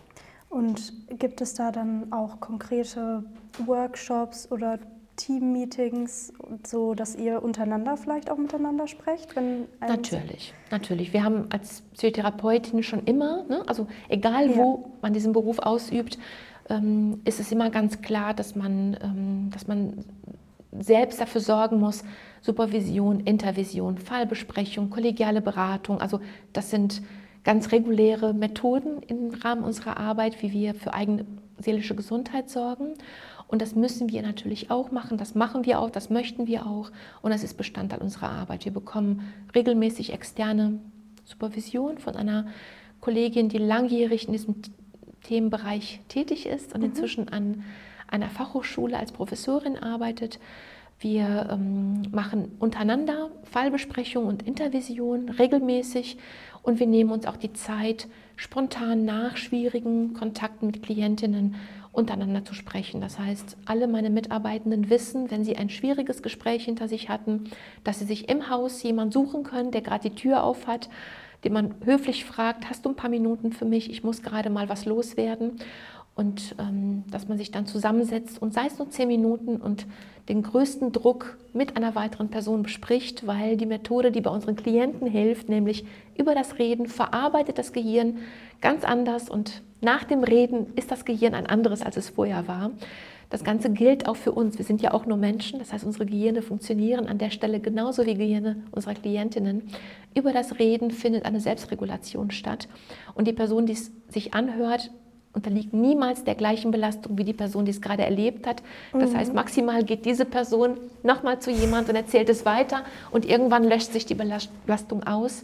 Und gibt es da dann auch konkrete Workshops oder Team-Meetings, so dass ihr untereinander vielleicht auch miteinander sprecht? Wenn natürlich, natürlich. Wir haben als Psychotherapeutin schon immer, ne, also egal ja. wo man diesen Beruf ausübt, ähm, ist es immer ganz klar, dass man, ähm, dass man selbst dafür sorgen muss, Supervision, Intervision, Fallbesprechung, kollegiale Beratung, also das sind ganz reguläre Methoden im Rahmen unserer Arbeit, wie wir für eigene seelische Gesundheit sorgen. Und das müssen wir natürlich auch machen, das machen wir auch, das möchten wir auch und das ist Bestandteil unserer Arbeit. Wir bekommen regelmäßig externe Supervision von einer Kollegin, die langjährig in diesem Themenbereich tätig ist und mhm. inzwischen an einer Fachhochschule als Professorin arbeitet. Wir ähm, machen untereinander Fallbesprechungen und Intervision regelmäßig und wir nehmen uns auch die Zeit, spontan nach schwierigen Kontakten mit Klientinnen untereinander zu sprechen. Das heißt, alle meine Mitarbeitenden wissen, wenn sie ein schwieriges Gespräch hinter sich hatten, dass sie sich im Haus jemanden suchen können, der gerade die Tür auf hat, den man höflich fragt: Hast du ein paar Minuten für mich? Ich muss gerade mal was loswerden. Und ähm, dass man sich dann zusammensetzt und sei es nur zehn Minuten und den größten Druck mit einer weiteren Person bespricht, weil die Methode, die bei unseren Klienten hilft, nämlich über das Reden, verarbeitet das Gehirn ganz anders und nach dem Reden ist das Gehirn ein anderes, als es vorher war. Das Ganze gilt auch für uns. Wir sind ja auch nur Menschen, das heißt, unsere Gehirne funktionieren an der Stelle genauso wie Gehirne unserer Klientinnen. Über das Reden findet eine Selbstregulation statt und die Person, die es sich anhört, unterliegt niemals der gleichen Belastung wie die Person, die es gerade erlebt hat. Das mhm. heißt, maximal geht diese Person nochmal zu jemandem und erzählt es weiter und irgendwann löscht sich die Belastung aus.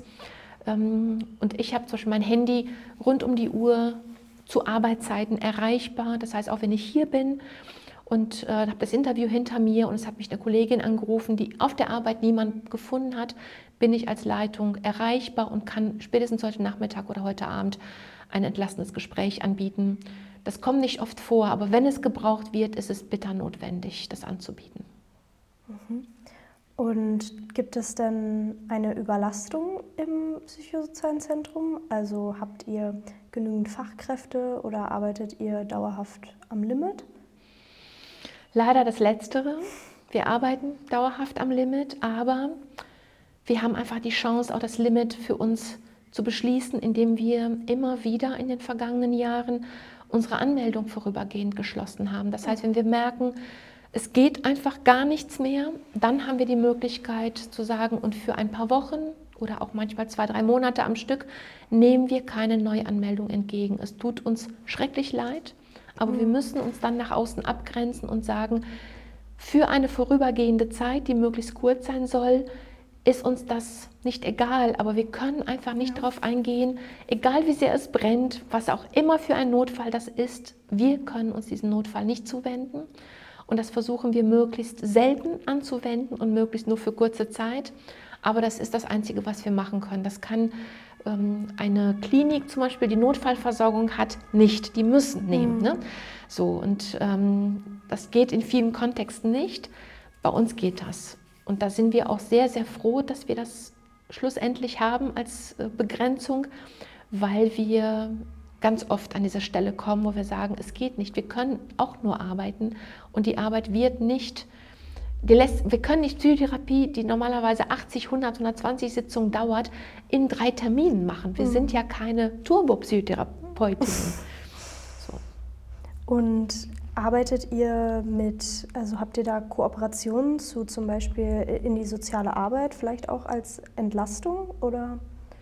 Und ich habe zum Beispiel mein Handy rund um die Uhr zu Arbeitszeiten erreichbar. Das heißt, auch wenn ich hier bin und äh, habe das Interview hinter mir und es hat mich eine Kollegin angerufen, die auf der Arbeit niemand gefunden hat, bin ich als Leitung erreichbar und kann spätestens heute Nachmittag oder heute Abend ein entlassendes Gespräch anbieten. Das kommt nicht oft vor, aber wenn es gebraucht wird, ist es bitter notwendig, das anzubieten. Und gibt es denn eine Überlastung im psychosozialen Zentrum? Also habt ihr genügend Fachkräfte oder arbeitet ihr dauerhaft am Limit? Leider das Letztere. Wir arbeiten dauerhaft am Limit, aber wir haben einfach die Chance, auch das Limit für uns zu beschließen, indem wir immer wieder in den vergangenen Jahren unsere Anmeldung vorübergehend geschlossen haben. Das heißt, wenn wir merken, es geht einfach gar nichts mehr, dann haben wir die Möglichkeit zu sagen, und für ein paar Wochen oder auch manchmal zwei, drei Monate am Stück nehmen wir keine Neuanmeldung entgegen. Es tut uns schrecklich leid, aber mhm. wir müssen uns dann nach außen abgrenzen und sagen, für eine vorübergehende Zeit, die möglichst kurz sein soll, ist uns das nicht egal, aber wir können einfach nicht ja. darauf eingehen, egal wie sehr es brennt, was auch immer für ein Notfall das ist, wir können uns diesen Notfall nicht zuwenden und das versuchen wir möglichst selten anzuwenden und möglichst nur für kurze Zeit, aber das ist das Einzige, was wir machen können. Das kann ähm, eine Klinik zum Beispiel, die Notfallversorgung hat, nicht, die müssen nehmen. Mhm. Ne? So, und ähm, das geht in vielen Kontexten nicht, bei uns geht das. Und da sind wir auch sehr, sehr froh, dass wir das schlussendlich haben als Begrenzung, weil wir ganz oft an diese Stelle kommen, wo wir sagen, es geht nicht, wir können auch nur arbeiten und die Arbeit wird nicht, die lässt, wir können nicht Psychotherapie, die normalerweise achtzig, hundert, hundertzwanzig Sitzungen dauert, in drei Terminen machen. Wir mhm. sind ja keine Turbo-Psychotherapeutinnen. So. Und Arbeitet ihr mit, also habt ihr da Kooperationen zu zum Beispiel in die soziale Arbeit, vielleicht auch als Entlastung oder?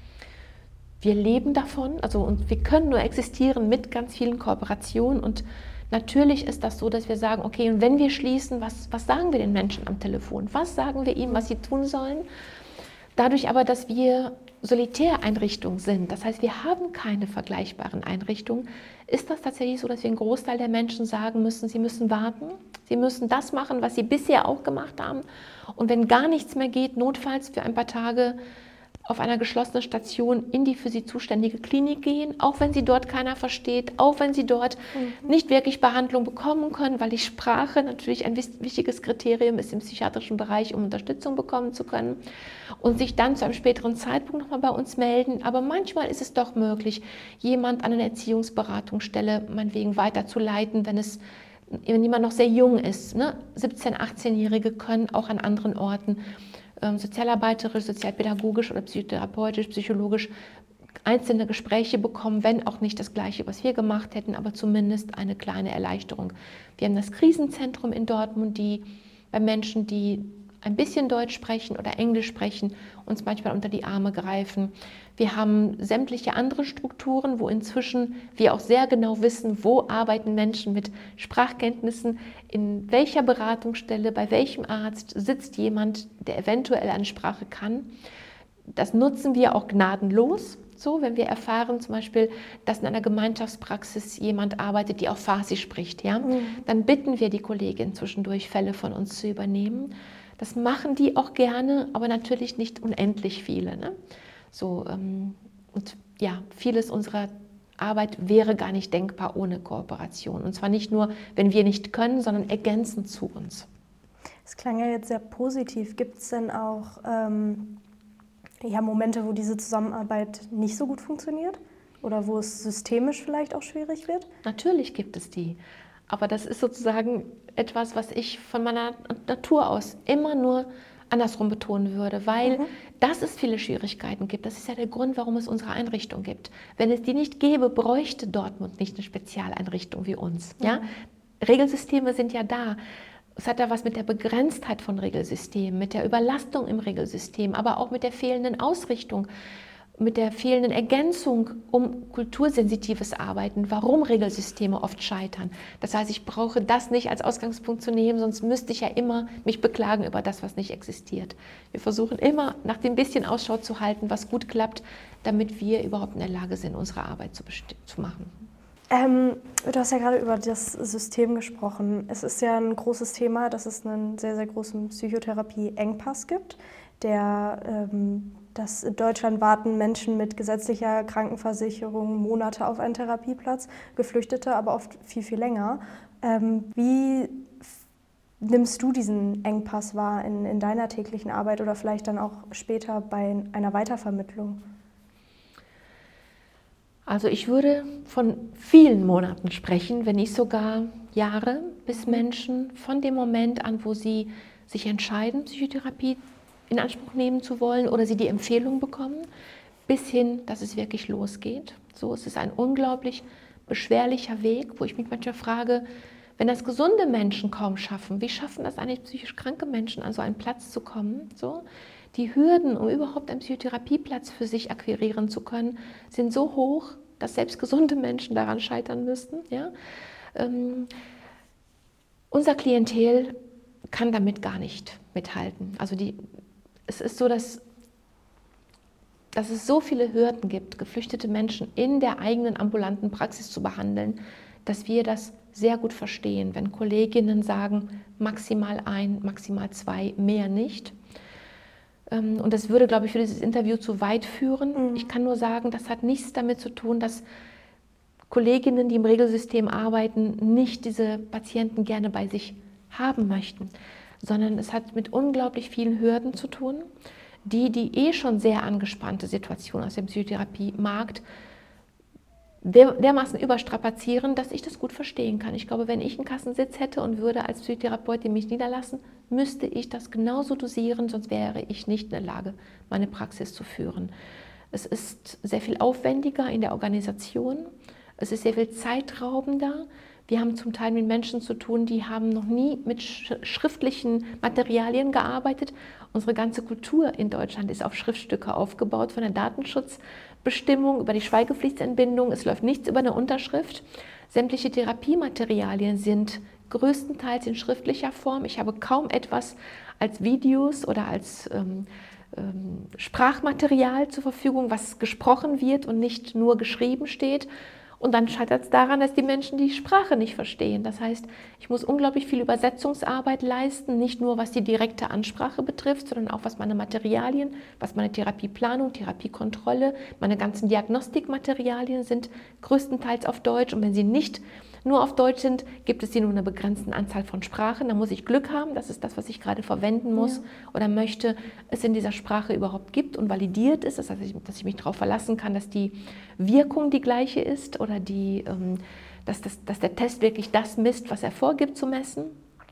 Wir leben davon, also und wir können nur existieren mit ganz vielen Kooperationen und natürlich ist das so, dass wir sagen, okay, und wenn wir schließen, was, was sagen wir den Menschen am Telefon? Was sagen wir ihnen, was sie tun sollen? Dadurch aber, dass wir Solitäreinrichtungen sind, das heißt, wir haben keine vergleichbaren Einrichtungen, ist das tatsächlich so, dass wir einen Großteil der Menschen sagen müssen, sie müssen warten, sie müssen das machen, was sie bisher auch gemacht haben. Und wenn gar nichts mehr geht, notfalls für ein paar Tage auf einer geschlossenen Station in die für sie zuständige Klinik gehen, auch wenn sie dort keiner versteht, auch wenn sie dort mhm. nicht wirklich Behandlung bekommen können, weil die Sprache natürlich ein wichtiges Kriterium ist im psychiatrischen Bereich, um Unterstützung bekommen zu können und sich dann zu einem späteren Zeitpunkt nochmal bei uns melden. Aber manchmal ist es doch möglich, jemand an eine Erziehungsberatungsstelle meinetwegen weiterzuleiten, wenn es wenn jemand noch sehr jung ist. Ne? siebzehn-, achtzehnjährige können auch an anderen Orten sozialarbeiterisch, sozialpädagogisch oder psychotherapeutisch, psychologisch einzelne Gespräche bekommen, wenn auch nicht das Gleiche, was wir gemacht hätten, aber zumindest eine kleine Erleichterung. Wir haben das Krisenzentrum in Dortmund, die bei Menschen, die ein bisschen Deutsch sprechen oder Englisch sprechen, uns manchmal unter die Arme greifen. Wir haben sämtliche andere Strukturen, wo inzwischen wir auch sehr genau wissen, wo arbeiten Menschen mit Sprachkenntnissen, in welcher Beratungsstelle, bei welchem Arzt sitzt jemand, der eventuell eine Sprache kann. Das nutzen wir auch gnadenlos. So, wenn wir erfahren zum Beispiel, dass in einer Gemeinschaftspraxis jemand arbeitet, die auch Farsi spricht, ja, mhm. dann bitten wir die Kollegin zwischendurch, Fälle von uns zu übernehmen. Das machen die auch gerne, aber natürlich nicht unendlich viele. Ne? So, ähm, und ja, vieles unserer Arbeit wäre gar nicht denkbar ohne Kooperation. Und zwar nicht nur, wenn wir nicht können, sondern ergänzend zu uns. Das klang ja jetzt sehr positiv. Gibt es denn auch ähm, ja, Momente, wo diese Zusammenarbeit nicht so gut funktioniert? Oder wo es systemisch vielleicht auch schwierig wird? Natürlich gibt es die. Aber das ist sozusagen etwas, was ich von meiner Natur aus immer nur andersrum betonen würde, weil mhm. dass es viele Schwierigkeiten gibt, das ist ja der Grund, warum es unsere Einrichtung gibt. Wenn es die nicht gäbe, bräuchte Dortmund nicht eine Spezialeinrichtung wie uns. Mhm. Ja? Regelsysteme sind ja da. Es hat ja was mit der Begrenztheit von Regelsystemen, mit der Überlastung im Regelsystem, aber auch mit der fehlenden Ausrichtung, mit der fehlenden Ergänzung um kultursensitives Arbeiten, warum Regelsysteme oft scheitern. Das heißt, ich brauche das nicht als Ausgangspunkt zu nehmen, sonst müsste ich ja immer mich beklagen über das, was nicht existiert. Wir versuchen immer, nach dem bisschen Ausschau zu halten, was gut klappt, damit wir überhaupt in der Lage sind, unsere Arbeit zu, zu machen. Ähm, du hast ja gerade über das System gesprochen. Es ist ja ein großes Thema, dass es einen sehr, sehr großen Psychotherapie-Engpass gibt, der ähm, dass in Deutschland warten Menschen mit gesetzlicher Krankenversicherung Monate auf einen Therapieplatz, Geflüchtete aber oft viel, viel länger. Ähm, wie nimmst du diesen Engpass wahr in, in deiner täglichen Arbeit oder vielleicht dann auch später bei einer Weitervermittlung? Also ich würde von vielen Monaten sprechen, wenn nicht sogar Jahre, bis Menschen von dem Moment an, wo sie sich entscheiden, Psychotherapie in Anspruch nehmen zu wollen oder sie die Empfehlung bekommen, bis hin, dass es wirklich losgeht. So, es ist ein unglaublich beschwerlicher Weg, wo ich mich manchmal frage, wenn das gesunde Menschen kaum schaffen, wie schaffen das eigentlich psychisch kranke Menschen, an so einen Platz zu kommen? So, die Hürden, um überhaupt einen Psychotherapieplatz für sich akquirieren zu können, sind so hoch, dass selbst gesunde Menschen daran scheitern müssten. Ja? Ähm, unser Klientel kann damit gar nicht mithalten. Also die Es ist so, dass, dass es so viele Hürden gibt, geflüchtete Menschen in der eigenen ambulanten Praxis zu behandeln, dass wir das sehr gut verstehen, wenn Kolleginnen sagen, maximal ein, maximal zwei, mehr nicht. Und das würde, glaube ich, für dieses Interview zu weit führen. Mhm. Ich kann nur sagen, das hat nichts damit zu tun, dass Kolleginnen, die im Regelsystem arbeiten, nicht diese Patienten gerne bei sich haben möchten, sondern es hat mit unglaublich vielen Hürden zu tun, die die eh schon sehr angespannte Situation aus dem Psychotherapiemarkt der, dermaßen überstrapazieren, dass ich das gut verstehen kann. Ich glaube, wenn ich einen Kassensitz hätte und würde als Psychotherapeutin mich niederlassen, müsste ich das genauso dosieren, sonst wäre ich nicht in der Lage, meine Praxis zu führen. Es ist sehr viel aufwendiger in der Organisation, es ist sehr viel zeitraubender. Wir haben zum Teil mit Menschen zu tun, die haben noch nie mit schriftlichen Materialien gearbeitet. Unsere ganze Kultur in Deutschland ist auf Schriftstücke aufgebaut, von der Datenschutzbestimmung über die Schweigepflichtentbindung. Es läuft nichts über eine Unterschrift. Sämtliche Therapiematerialien sind größtenteils in schriftlicher Form. Ich habe kaum etwas als Videos oder als ähm, ähm, Sprachmaterial zur Verfügung, was gesprochen wird und nicht nur geschrieben steht. Und dann scheitert es daran, dass die Menschen die Sprache nicht verstehen. Das heißt, ich muss unglaublich viel Übersetzungsarbeit leisten, nicht nur was die direkte Ansprache betrifft, sondern auch was meine Materialien, was meine Therapieplanung, Therapiekontrolle, meine ganzen Diagnostikmaterialien sind größtenteils auf Deutsch. Und wenn sie nicht nur auf Deutsch sind, gibt es sie nur eine begrenzte Anzahl von Sprachen. Da muss ich Glück haben, das ist das, was ich gerade verwenden muss, ja, oder möchte, es in dieser Sprache überhaupt gibt und validiert ist, das heißt, dass ich mich darauf verlassen kann, dass die Wirkung die gleiche ist oder die, dass, das, dass der Test wirklich das misst, was er vorgibt zu messen.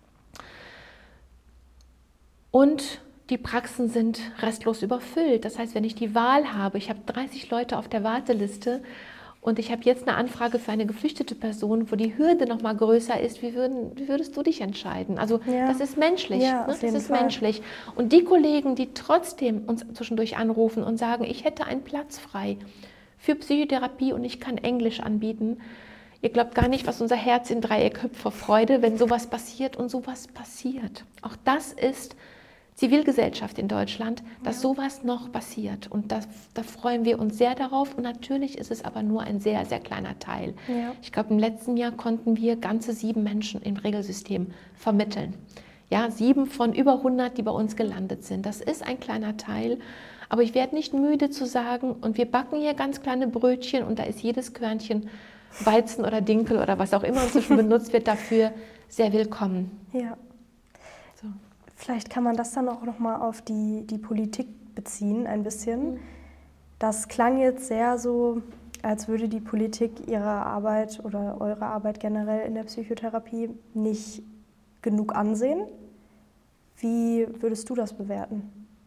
Und die Praxen sind restlos überfüllt. Das heißt, wenn ich die Wahl habe, ich habe dreißig Leute auf der Warteliste, und ich habe jetzt eine Anfrage für eine geflüchtete Person, wo die Hürde noch mal größer ist. Wie, würden, wie würdest du dich entscheiden? Also ja. Das ist menschlich. Ja, ne? Das ist Fall. menschlich. Und die Kollegen, die trotzdem uns zwischendurch anrufen und sagen, ich hätte einen Platz frei für Psychotherapie und ich kann Englisch anbieten. Ihr glaubt gar nicht, was unser Herz in Dreieck hüpft vor Freude, wenn sowas passiert und sowas passiert. Auch das ist Zivilgesellschaft in Deutschland, dass ja. sowas noch passiert. Und das, da freuen wir uns sehr darauf. Und natürlich ist es aber nur ein sehr, sehr kleiner Teil. Ja. Ich glaube, im letzten Jahr konnten wir ganze sieben Menschen im Regelsystem vermitteln. Ja, sieben von über hundert, die bei uns gelandet sind. Das ist ein kleiner Teil. Aber ich werde nicht müde zu sagen, und wir backen hier ganz kleine Brötchen und da ist jedes Körnchen Weizen oder Dinkel oder was auch immer inzwischen benutzt wird, dafür sehr willkommen. Ja. Vielleicht kann man das dann auch noch mal auf die, die Politik beziehen, ein bisschen. Das klang jetzt sehr so, als würde die Politik ihre Arbeit oder eure Arbeit generell in der Psychotherapie nicht genug ansehen. Wie würdest du das bewerten?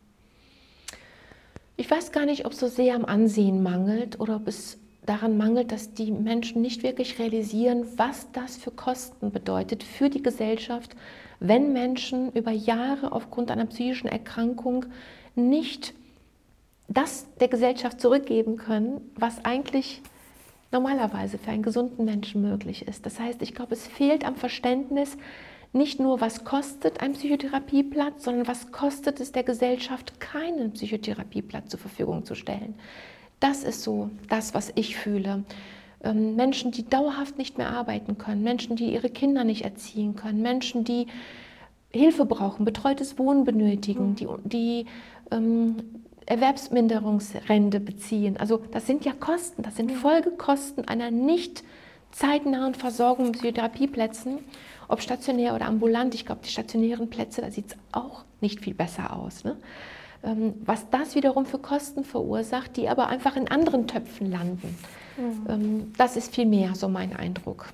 Ich weiß gar nicht, ob es so sehr am Ansehen mangelt oder ob es daran mangelt, dass die Menschen nicht wirklich realisieren, was das für Kosten bedeutet für die Gesellschaft, wenn Menschen über Jahre aufgrund einer psychischen Erkrankung nicht das der Gesellschaft zurückgeben können, was eigentlich normalerweise für einen gesunden Menschen möglich ist. Das heißt, ich glaube, es fehlt am Verständnis, nicht nur, was kostet ein Psychotherapieplatz, sondern was kostet es der Gesellschaft, keinen Psychotherapieplatz zur Verfügung zu stellen. Das ist so das, was ich fühle. Menschen, die dauerhaft nicht mehr arbeiten können, Menschen, die ihre Kinder nicht erziehen können, Menschen, die Hilfe brauchen, betreutes Wohnen benötigen, die, die ähm, Erwerbsminderungsrente beziehen. Also das sind ja Kosten, das sind Folgekosten einer nicht zeitnahen Versorgung mit Psychotherapieplätzen, ob stationär oder ambulant. Ich glaube, die stationären Plätze, da sieht es auch nicht viel besser aus, ne? Was das wiederum für Kosten verursacht, die aber einfach in anderen Töpfen landen. Mhm. Das ist viel mehr so mein Eindruck.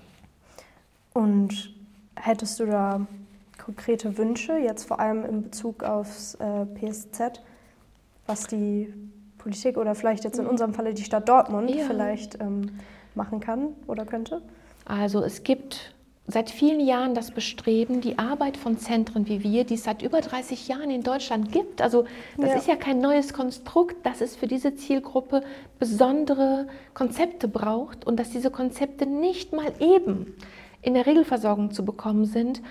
Und hättest du da konkrete Wünsche, jetzt vor allem in Bezug aufs äh, P S Z, was die Politik oder vielleicht jetzt in unserem Falle die Stadt Dortmund ja. vielleicht ähm, machen kann oder könnte? Also es gibt seit vielen Jahren das Bestreben, die Arbeit von Zentren wie wir, die es seit über dreißig Jahren in Deutschland gibt, also das ja. ist ja kein neues Konstrukt, dass es für diese Zielgruppe besondere Konzepte braucht und dass diese Konzepte nicht mal eben in der Regelversorgung zu bekommen sind.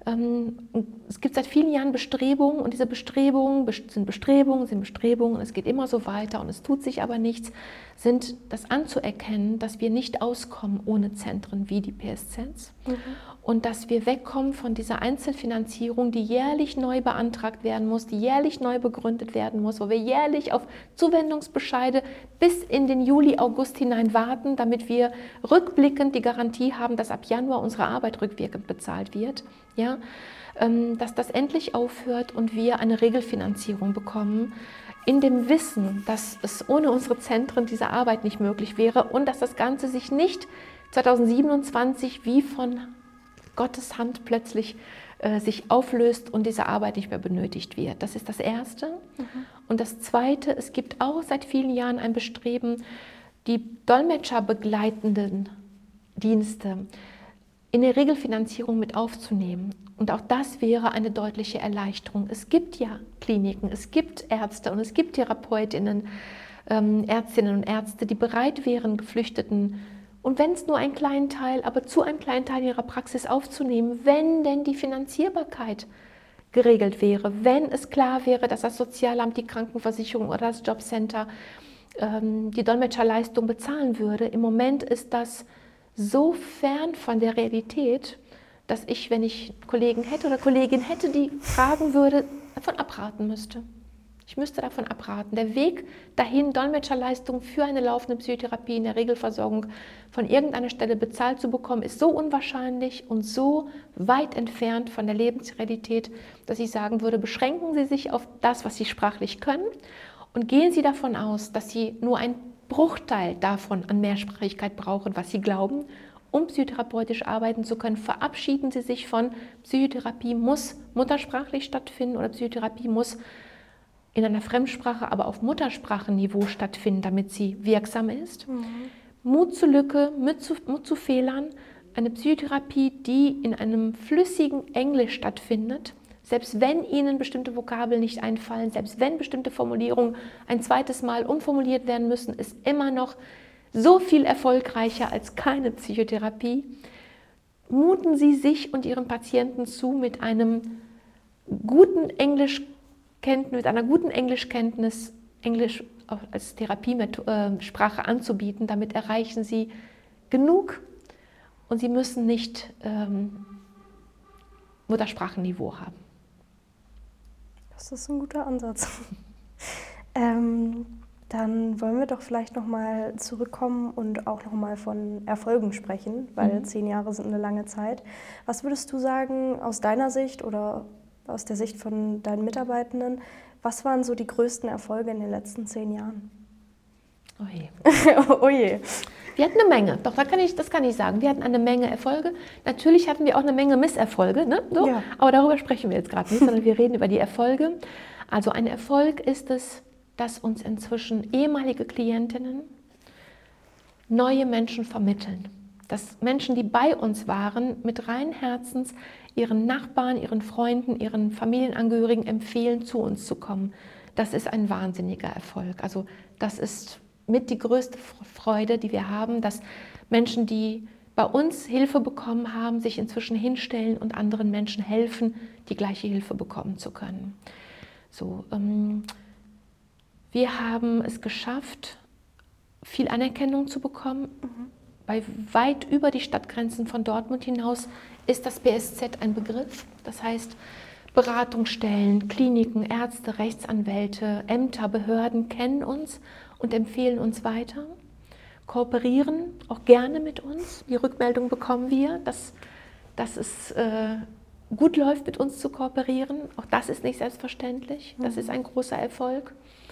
Es gibt seit vielen Jahren Bestrebungen und diese Bestrebungen sind Bestrebungen, sind Bestrebungen, es geht immer so weiter und es tut sich aber nichts, sind das anzuerkennen, dass wir nicht auskommen ohne Zentren wie die P S Zs mhm. und dass wir wegkommen von dieser Einzelfinanzierung, die jährlich neu beantragt werden muss, die jährlich neu begründet werden muss, wo wir jährlich auf Zuwendungsbescheide bis in den Juli, August hinein warten, damit wir rückblickend die Garantie haben, dass ab Januar unsere Arbeit rückwirkend bezahlt wird. Ja, dass das endlich aufhört und wir eine Regelfinanzierung bekommen, in dem Wissen, dass es ohne unsere Zentren diese Arbeit nicht möglich wäre und dass das Ganze sich nicht zweitausendsiebenundzwanzig wie von Gottes Hand plötzlich äh, sich auflöst und diese Arbeit nicht mehr benötigt wird. Das ist das Erste. Mhm. Und das Zweite, es gibt auch seit vielen Jahren ein Bestreben, die Dolmetscher begleitenden Dienste in der Regelfinanzierung mit aufzunehmen. Und auch das wäre eine deutliche Erleichterung. Es gibt ja Kliniken, es gibt Ärzte und es gibt Therapeutinnen, ähm, Ärztinnen und Ärzte, die bereit wären, Geflüchteten, und wenn es nur einen kleinen Teil, aber zu einem kleinen Teil ihrer Praxis aufzunehmen, wenn denn die Finanzierbarkeit geregelt wäre, wenn es klar wäre, dass das Sozialamt, die Krankenversicherung oder das Jobcenter ähm, die Dolmetscherleistung bezahlen würde. Im Moment ist das so fern von der Realität, dass ich, wenn ich Kollegen hätte oder Kolleginnen hätte, die fragen würde, davon abraten müsste. Ich müsste davon abraten. Der Weg dahin, Dolmetscherleistungen für eine laufende Psychotherapie in der Regelversorgung von irgendeiner Stelle bezahlt zu bekommen, ist so unwahrscheinlich und so weit entfernt von der Lebensrealität, dass ich sagen würde, beschränken Sie sich auf das, was Sie sprachlich können, und gehen Sie davon aus, dass Sie nur einen Bruchteil davon an Mehrsprachigkeit brauchen, was Sie glauben, um psychotherapeutisch arbeiten zu können. Verabschieden Sie sich von Psychotherapie muss muttersprachlich stattfinden oder Psychotherapie muss in einer Fremdsprache, aber auf Muttersprachenniveau stattfinden, damit sie wirksam ist. Mhm. Mut zur Lücke, Mut zu, Mut zu Fehlern, eine Psychotherapie, die in einem flüssigen Englisch stattfindet, selbst wenn Ihnen bestimmte Vokabeln nicht einfallen, selbst wenn bestimmte Formulierungen ein zweites Mal umformuliert werden müssen, ist immer noch so viel erfolgreicher als keine Psychotherapie. Muten Sie sich und Ihren Patienten zu, mit einem guten Englisch mit einer guten Englischkenntnis, Englisch als Therapiesprache anzubieten. Damit erreichen Sie genug und Sie müssen nicht ähm, Muttersprachenniveau haben. Das ist ein guter Ansatz. ähm, dann wollen wir doch vielleicht nochmal zurückkommen und auch nochmal von Erfolgen sprechen, weil mhm. zehn Jahre sind eine lange Zeit. Was würdest du sagen aus deiner Sicht oder aus der Sicht von deinen Mitarbeitenden, was waren so die größten Erfolge in den letzten zehn Jahren? Oh je. Oh je. Wir hatten eine Menge, doch, da kann ich, das kann ich sagen. Wir hatten eine Menge Erfolge. Natürlich hatten wir auch eine Menge Misserfolge, ne? So, ja. Aber darüber sprechen wir jetzt gerade nicht, sondern wir reden über die Erfolge. Also ein Erfolg ist es, dass uns inzwischen ehemalige Klientinnen neue Menschen vermitteln. Dass Menschen, die bei uns waren, mit reinen Herzens ihren Nachbarn, ihren Freunden, ihren Familienangehörigen empfehlen, zu uns zu kommen. Das ist ein wahnsinniger Erfolg. Also das ist mit die größte Freude, die wir haben, dass Menschen, die bei uns Hilfe bekommen haben, sich inzwischen hinstellen und anderen Menschen helfen, die gleiche Hilfe bekommen zu können. So, ähm, wir haben es geschafft, viel Anerkennung zu bekommen. Mhm. Bei weit über die Stadtgrenzen von Dortmund hinaus ist das B S Z ein Begriff. Das heißt, Beratungsstellen, Kliniken, Ärzte, Rechtsanwälte, Ämter, Behörden kennen uns und empfehlen uns weiter, kooperieren auch gerne mit uns. Die Rückmeldung bekommen wir, dass, dass es äh, gut läuft, mit uns zu kooperieren. Auch das ist nicht selbstverständlich. Das ist ein großer Erfolg.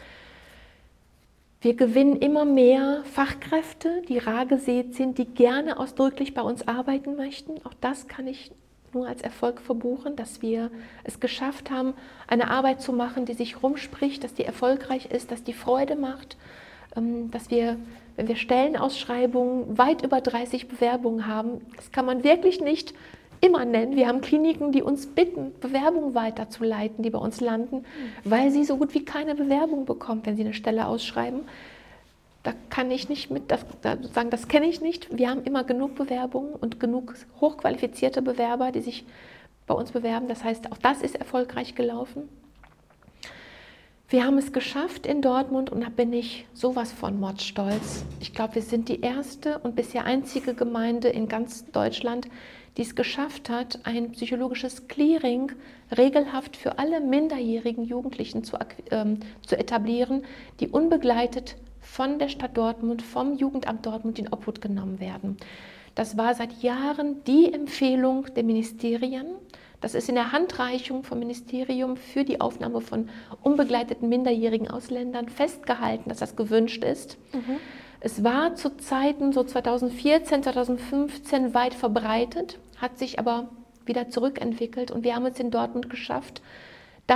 Wir gewinnen immer mehr Fachkräfte, die rar gesät sind, die gerne ausdrücklich bei uns arbeiten möchten. Auch das kann ich nur als Erfolg verbuchen, dass wir es geschafft haben, eine Arbeit zu machen, die sich rumspricht, dass die erfolgreich ist, dass die Freude macht, dass wir, wenn wir Stellenausschreibungen, weit über dreißig Bewerbungen haben, das kann man wirklich nicht immer nennen. Wir haben Kliniken, die uns bitten, Bewerbungen weiterzuleiten, die bei uns landen, weil sie so gut wie keine Bewerbung bekommen, wenn sie eine Stelle ausschreiben. Da kann ich nicht mit, das, da sagen, das kenne ich nicht. Wir haben immer genug Bewerbungen und genug hochqualifizierte Bewerber, die sich bei uns bewerben. Das heißt, auch das ist erfolgreich gelaufen. Wir haben es geschafft in Dortmund und da bin ich sowas von mordstolz. Ich glaube, wir sind die erste und bisher einzige Gemeinde in ganz Deutschland, die es geschafft hat, ein psychologisches Clearing regelhaft für alle minderjährigen Jugendlichen zu, ähm, zu etablieren, die unbegleitet von der Stadt Dortmund, vom Jugendamt Dortmund in Obhut genommen werden. Das war seit Jahren die Empfehlung der Ministerien. Das ist in der Handreichung vom Ministerium für die Aufnahme von unbegleiteten minderjährigen Ausländern festgehalten, dass das gewünscht ist. Mhm. Es war zu Zeiten so zweitausendvierzehn, zweitausendfünfzehn weit verbreitet, hat sich aber wieder zurückentwickelt und wir haben es in Dortmund geschafft, das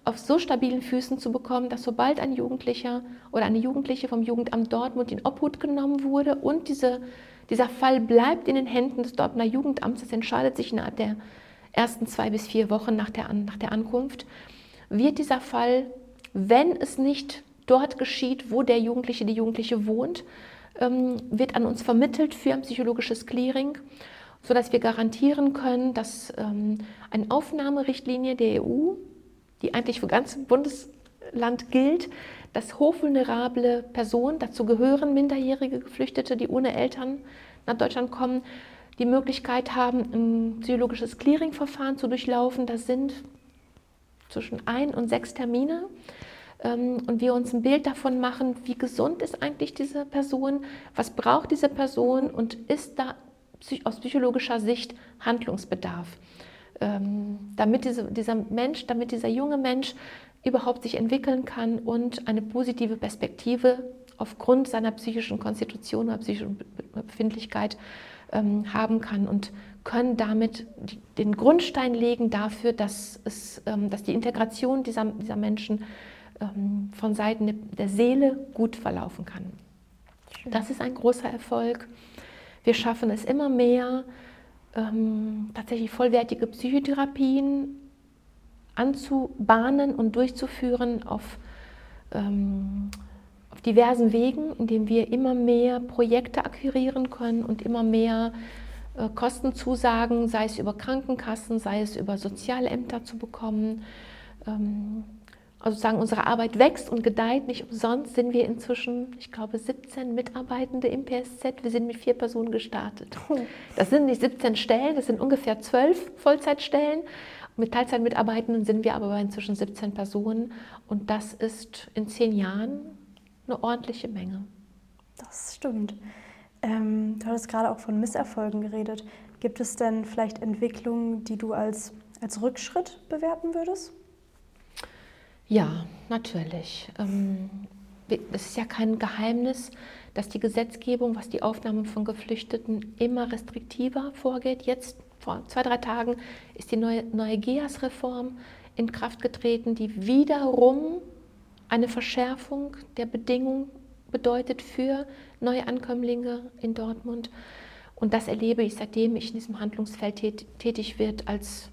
auf so stabilen Füßen zu bekommen, dass sobald ein Jugendlicher oder eine Jugendliche vom Jugendamt Dortmund in Obhut genommen wurde und diese, dieser Fall bleibt in den Händen des Dortmunder Jugendamts, das entscheidet sich innerhalb der ersten zwei bis vier Wochen nach der, nach der Ankunft, wird dieser Fall, wenn es nicht dort geschieht, wo der Jugendliche, die Jugendliche wohnt, ähm, wird an uns vermittelt für ein psychologisches Clearing, sodass wir garantieren können, dass ähm, eine Aufnahmerichtlinie der E U, die eigentlich für ganz Bundesland gilt, dass hochvulnerable Personen, dazu gehören minderjährige Geflüchtete, die ohne Eltern nach Deutschland kommen, die Möglichkeit haben, ein psychologisches Clearing-Verfahren zu durchlaufen. Das sind zwischen ein und sechs Termine. Und wir uns ein Bild davon machen, wie gesund ist eigentlich diese Person, was braucht diese Person und ist da aus psychologischer Sicht Handlungsbedarf. Damit diese, dieser Mensch, damit dieser junge Mensch überhaupt sich entwickeln kann und eine positive Perspektive aufgrund seiner psychischen Konstitution oder psychischen Befindlichkeit ähm, haben kann und können damit die, den Grundstein legen dafür, dass, es, ähm, dass die Integration dieser, dieser Menschen ähm, von Seiten der Seele gut verlaufen kann. Schön. Das ist ein großer Erfolg. Wir schaffen es immer mehr, ähm, tatsächlich vollwertige Psychotherapien anzubahnen und durchzuführen auf, ähm, auf diversen Wegen, indem wir immer mehr Projekte akquirieren können und immer mehr äh, Kostenzusagen, sei es über Krankenkassen, sei es über Sozialämter zu bekommen. Ähm, also sozusagen unsere Arbeit wächst und gedeiht. Nicht umsonst sind wir inzwischen, ich glaube, siebzehn Mitarbeitende im P S Z. Wir sind mit vier Personen gestartet. Das sind nicht siebzehn Stellen, das sind ungefähr zwölf Vollzeitstellen. Mit Teilzeitmitarbeitenden sind wir aber bei inzwischen siebzehn Personen und das ist in zehn Jahren eine ordentliche Menge. Das stimmt. Ähm, du hattest gerade auch von Misserfolgen geredet. Gibt es denn vielleicht Entwicklungen, die du als, als Rückschritt bewerten würdest? Ja, natürlich. Ähm, es ist ja kein Geheimnis, dass die Gesetzgebung, was die Aufnahme von Geflüchteten immer restriktiver vorgeht. Jetzt vor zwei, drei Tagen ist die neue, neue G E A S-Reform in Kraft getreten, die wiederum eine Verschärfung der Bedingungen bedeutet für neue Ankömmlinge in Dortmund. Und das erlebe ich, seitdem ich in diesem Handlungsfeld tät, tätig wird, als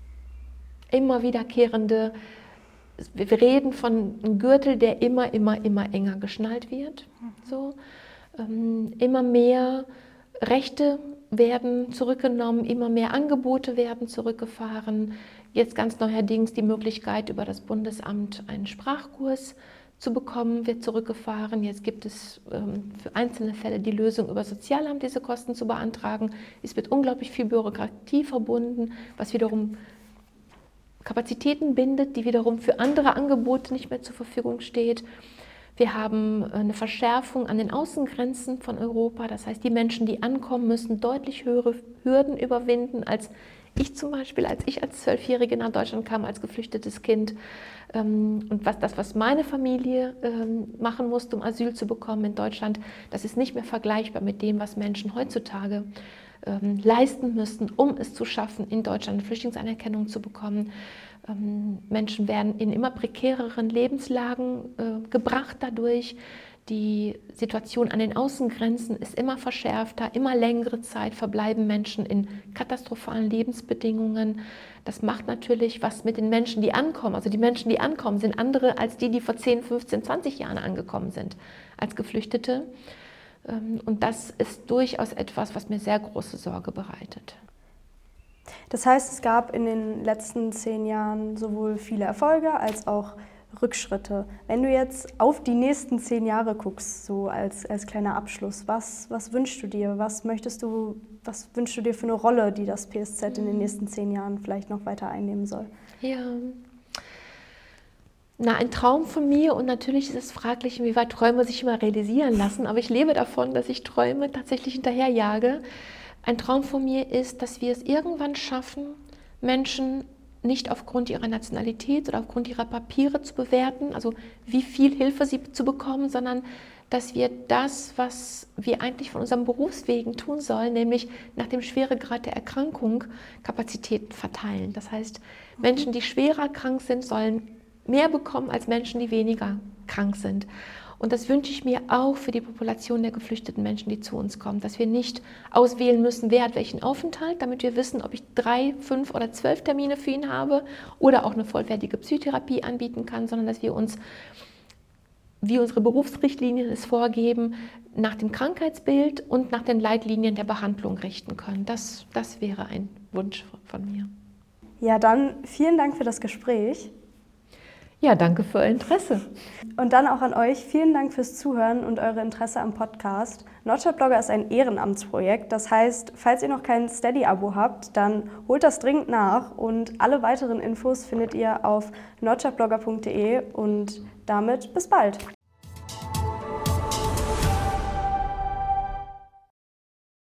immer wiederkehrende, wir reden von einem Gürtel, der immer, immer, immer enger geschnallt wird. So, ähm, immer mehr Rechte werden zurückgenommen, immer mehr Angebote werden zurückgefahren. Jetzt ganz neuerdings die Möglichkeit, über das Bundesamt einen Sprachkurs zu bekommen, wird zurückgefahren. Jetzt gibt es ähm, für einzelne Fälle die Lösung, über Sozialamt diese Kosten zu beantragen. Es wird unglaublich viel Bürokratie verbunden, was wiederum Kapazitäten bindet, die wiederum für andere Angebote nicht mehr zur Verfügung steht. Wir haben eine Verschärfung an den Außengrenzen von Europa. Das heißt, die Menschen, die ankommen, müssen deutlich höhere Hürden überwinden, als ich zum Beispiel, als ich als Zwölfjährige nach Deutschland kam, als geflüchtetes Kind. Und was das, was meine Familie machen musste, um Asyl zu bekommen in Deutschland, das ist nicht mehr vergleichbar mit dem, was Menschen heutzutage leisten müssen, um es zu schaffen, in Deutschland eine Flüchtlingsanerkennung zu bekommen. Menschen werden in immer prekäreren Lebenslagen äh, gebracht dadurch. Die Situation an den Außengrenzen ist immer verschärfter, immer längere Zeit verbleiben Menschen in katastrophalen Lebensbedingungen. Das macht natürlich was mit den Menschen, die ankommen. Also die Menschen, die ankommen, sind andere als die, die vor zehn, fünfzehn, zwanzig Jahren angekommen sind als Geflüchtete. Ähm, und das ist durchaus etwas, was mir sehr große Sorge bereitet. Das heißt, es gab in den letzten zehn Jahren sowohl viele Erfolge als auch Rückschritte. Wenn du jetzt auf die nächsten zehn Jahre guckst, so als, als kleiner Abschluss, was, was wünschst du dir? Was möchtest du, was wünschst du dir für eine Rolle, die das P S Z in den nächsten zehn Jahren vielleicht noch weiter einnehmen soll? Ja, na, ein Traum von mir, und natürlich ist es fraglich, inwieweit Träume sich immer realisieren lassen, aber ich lebe davon, dass ich Träume tatsächlich hinterherjage. Ein Traum von mir ist, dass wir es irgendwann schaffen, Menschen nicht aufgrund ihrer Nationalität oder aufgrund ihrer Papiere zu bewerten, also wie viel Hilfe sie zu bekommen, sondern dass wir das, was wir eigentlich von unserem Berufswegen tun sollen, nämlich nach dem Schweregrad der Erkrankung Kapazitäten verteilen. Das heißt, Menschen, die schwerer krank sind, sollen mehr bekommen als Menschen, die weniger krank sind. Und das wünsche ich mir auch für die Population der geflüchteten Menschen, die zu uns kommen, dass wir nicht auswählen müssen, wer hat welchen Aufenthalt, damit wir wissen, ob ich drei, fünf oder zwölf Termine für ihn habe oder auch eine vollwertige Psychotherapie anbieten kann, sondern dass wir uns, wie unsere Berufsrichtlinien es vorgeben, nach dem Krankheitsbild und nach den Leitlinien der Behandlung richten können. Das, das wäre ein Wunsch von mir. Ja, dann vielen Dank für das Gespräch. Ja, danke für euer Interesse. Und dann auch an euch, vielen Dank fürs Zuhören und eure Interesse am Podcast. Nordstadtblogger ist ein Ehrenamtsprojekt, das heißt, falls ihr noch kein Steady-Abo habt, dann holt das dringend nach und alle weiteren Infos findet ihr auf nordstadtblogger punkt de und damit bis bald.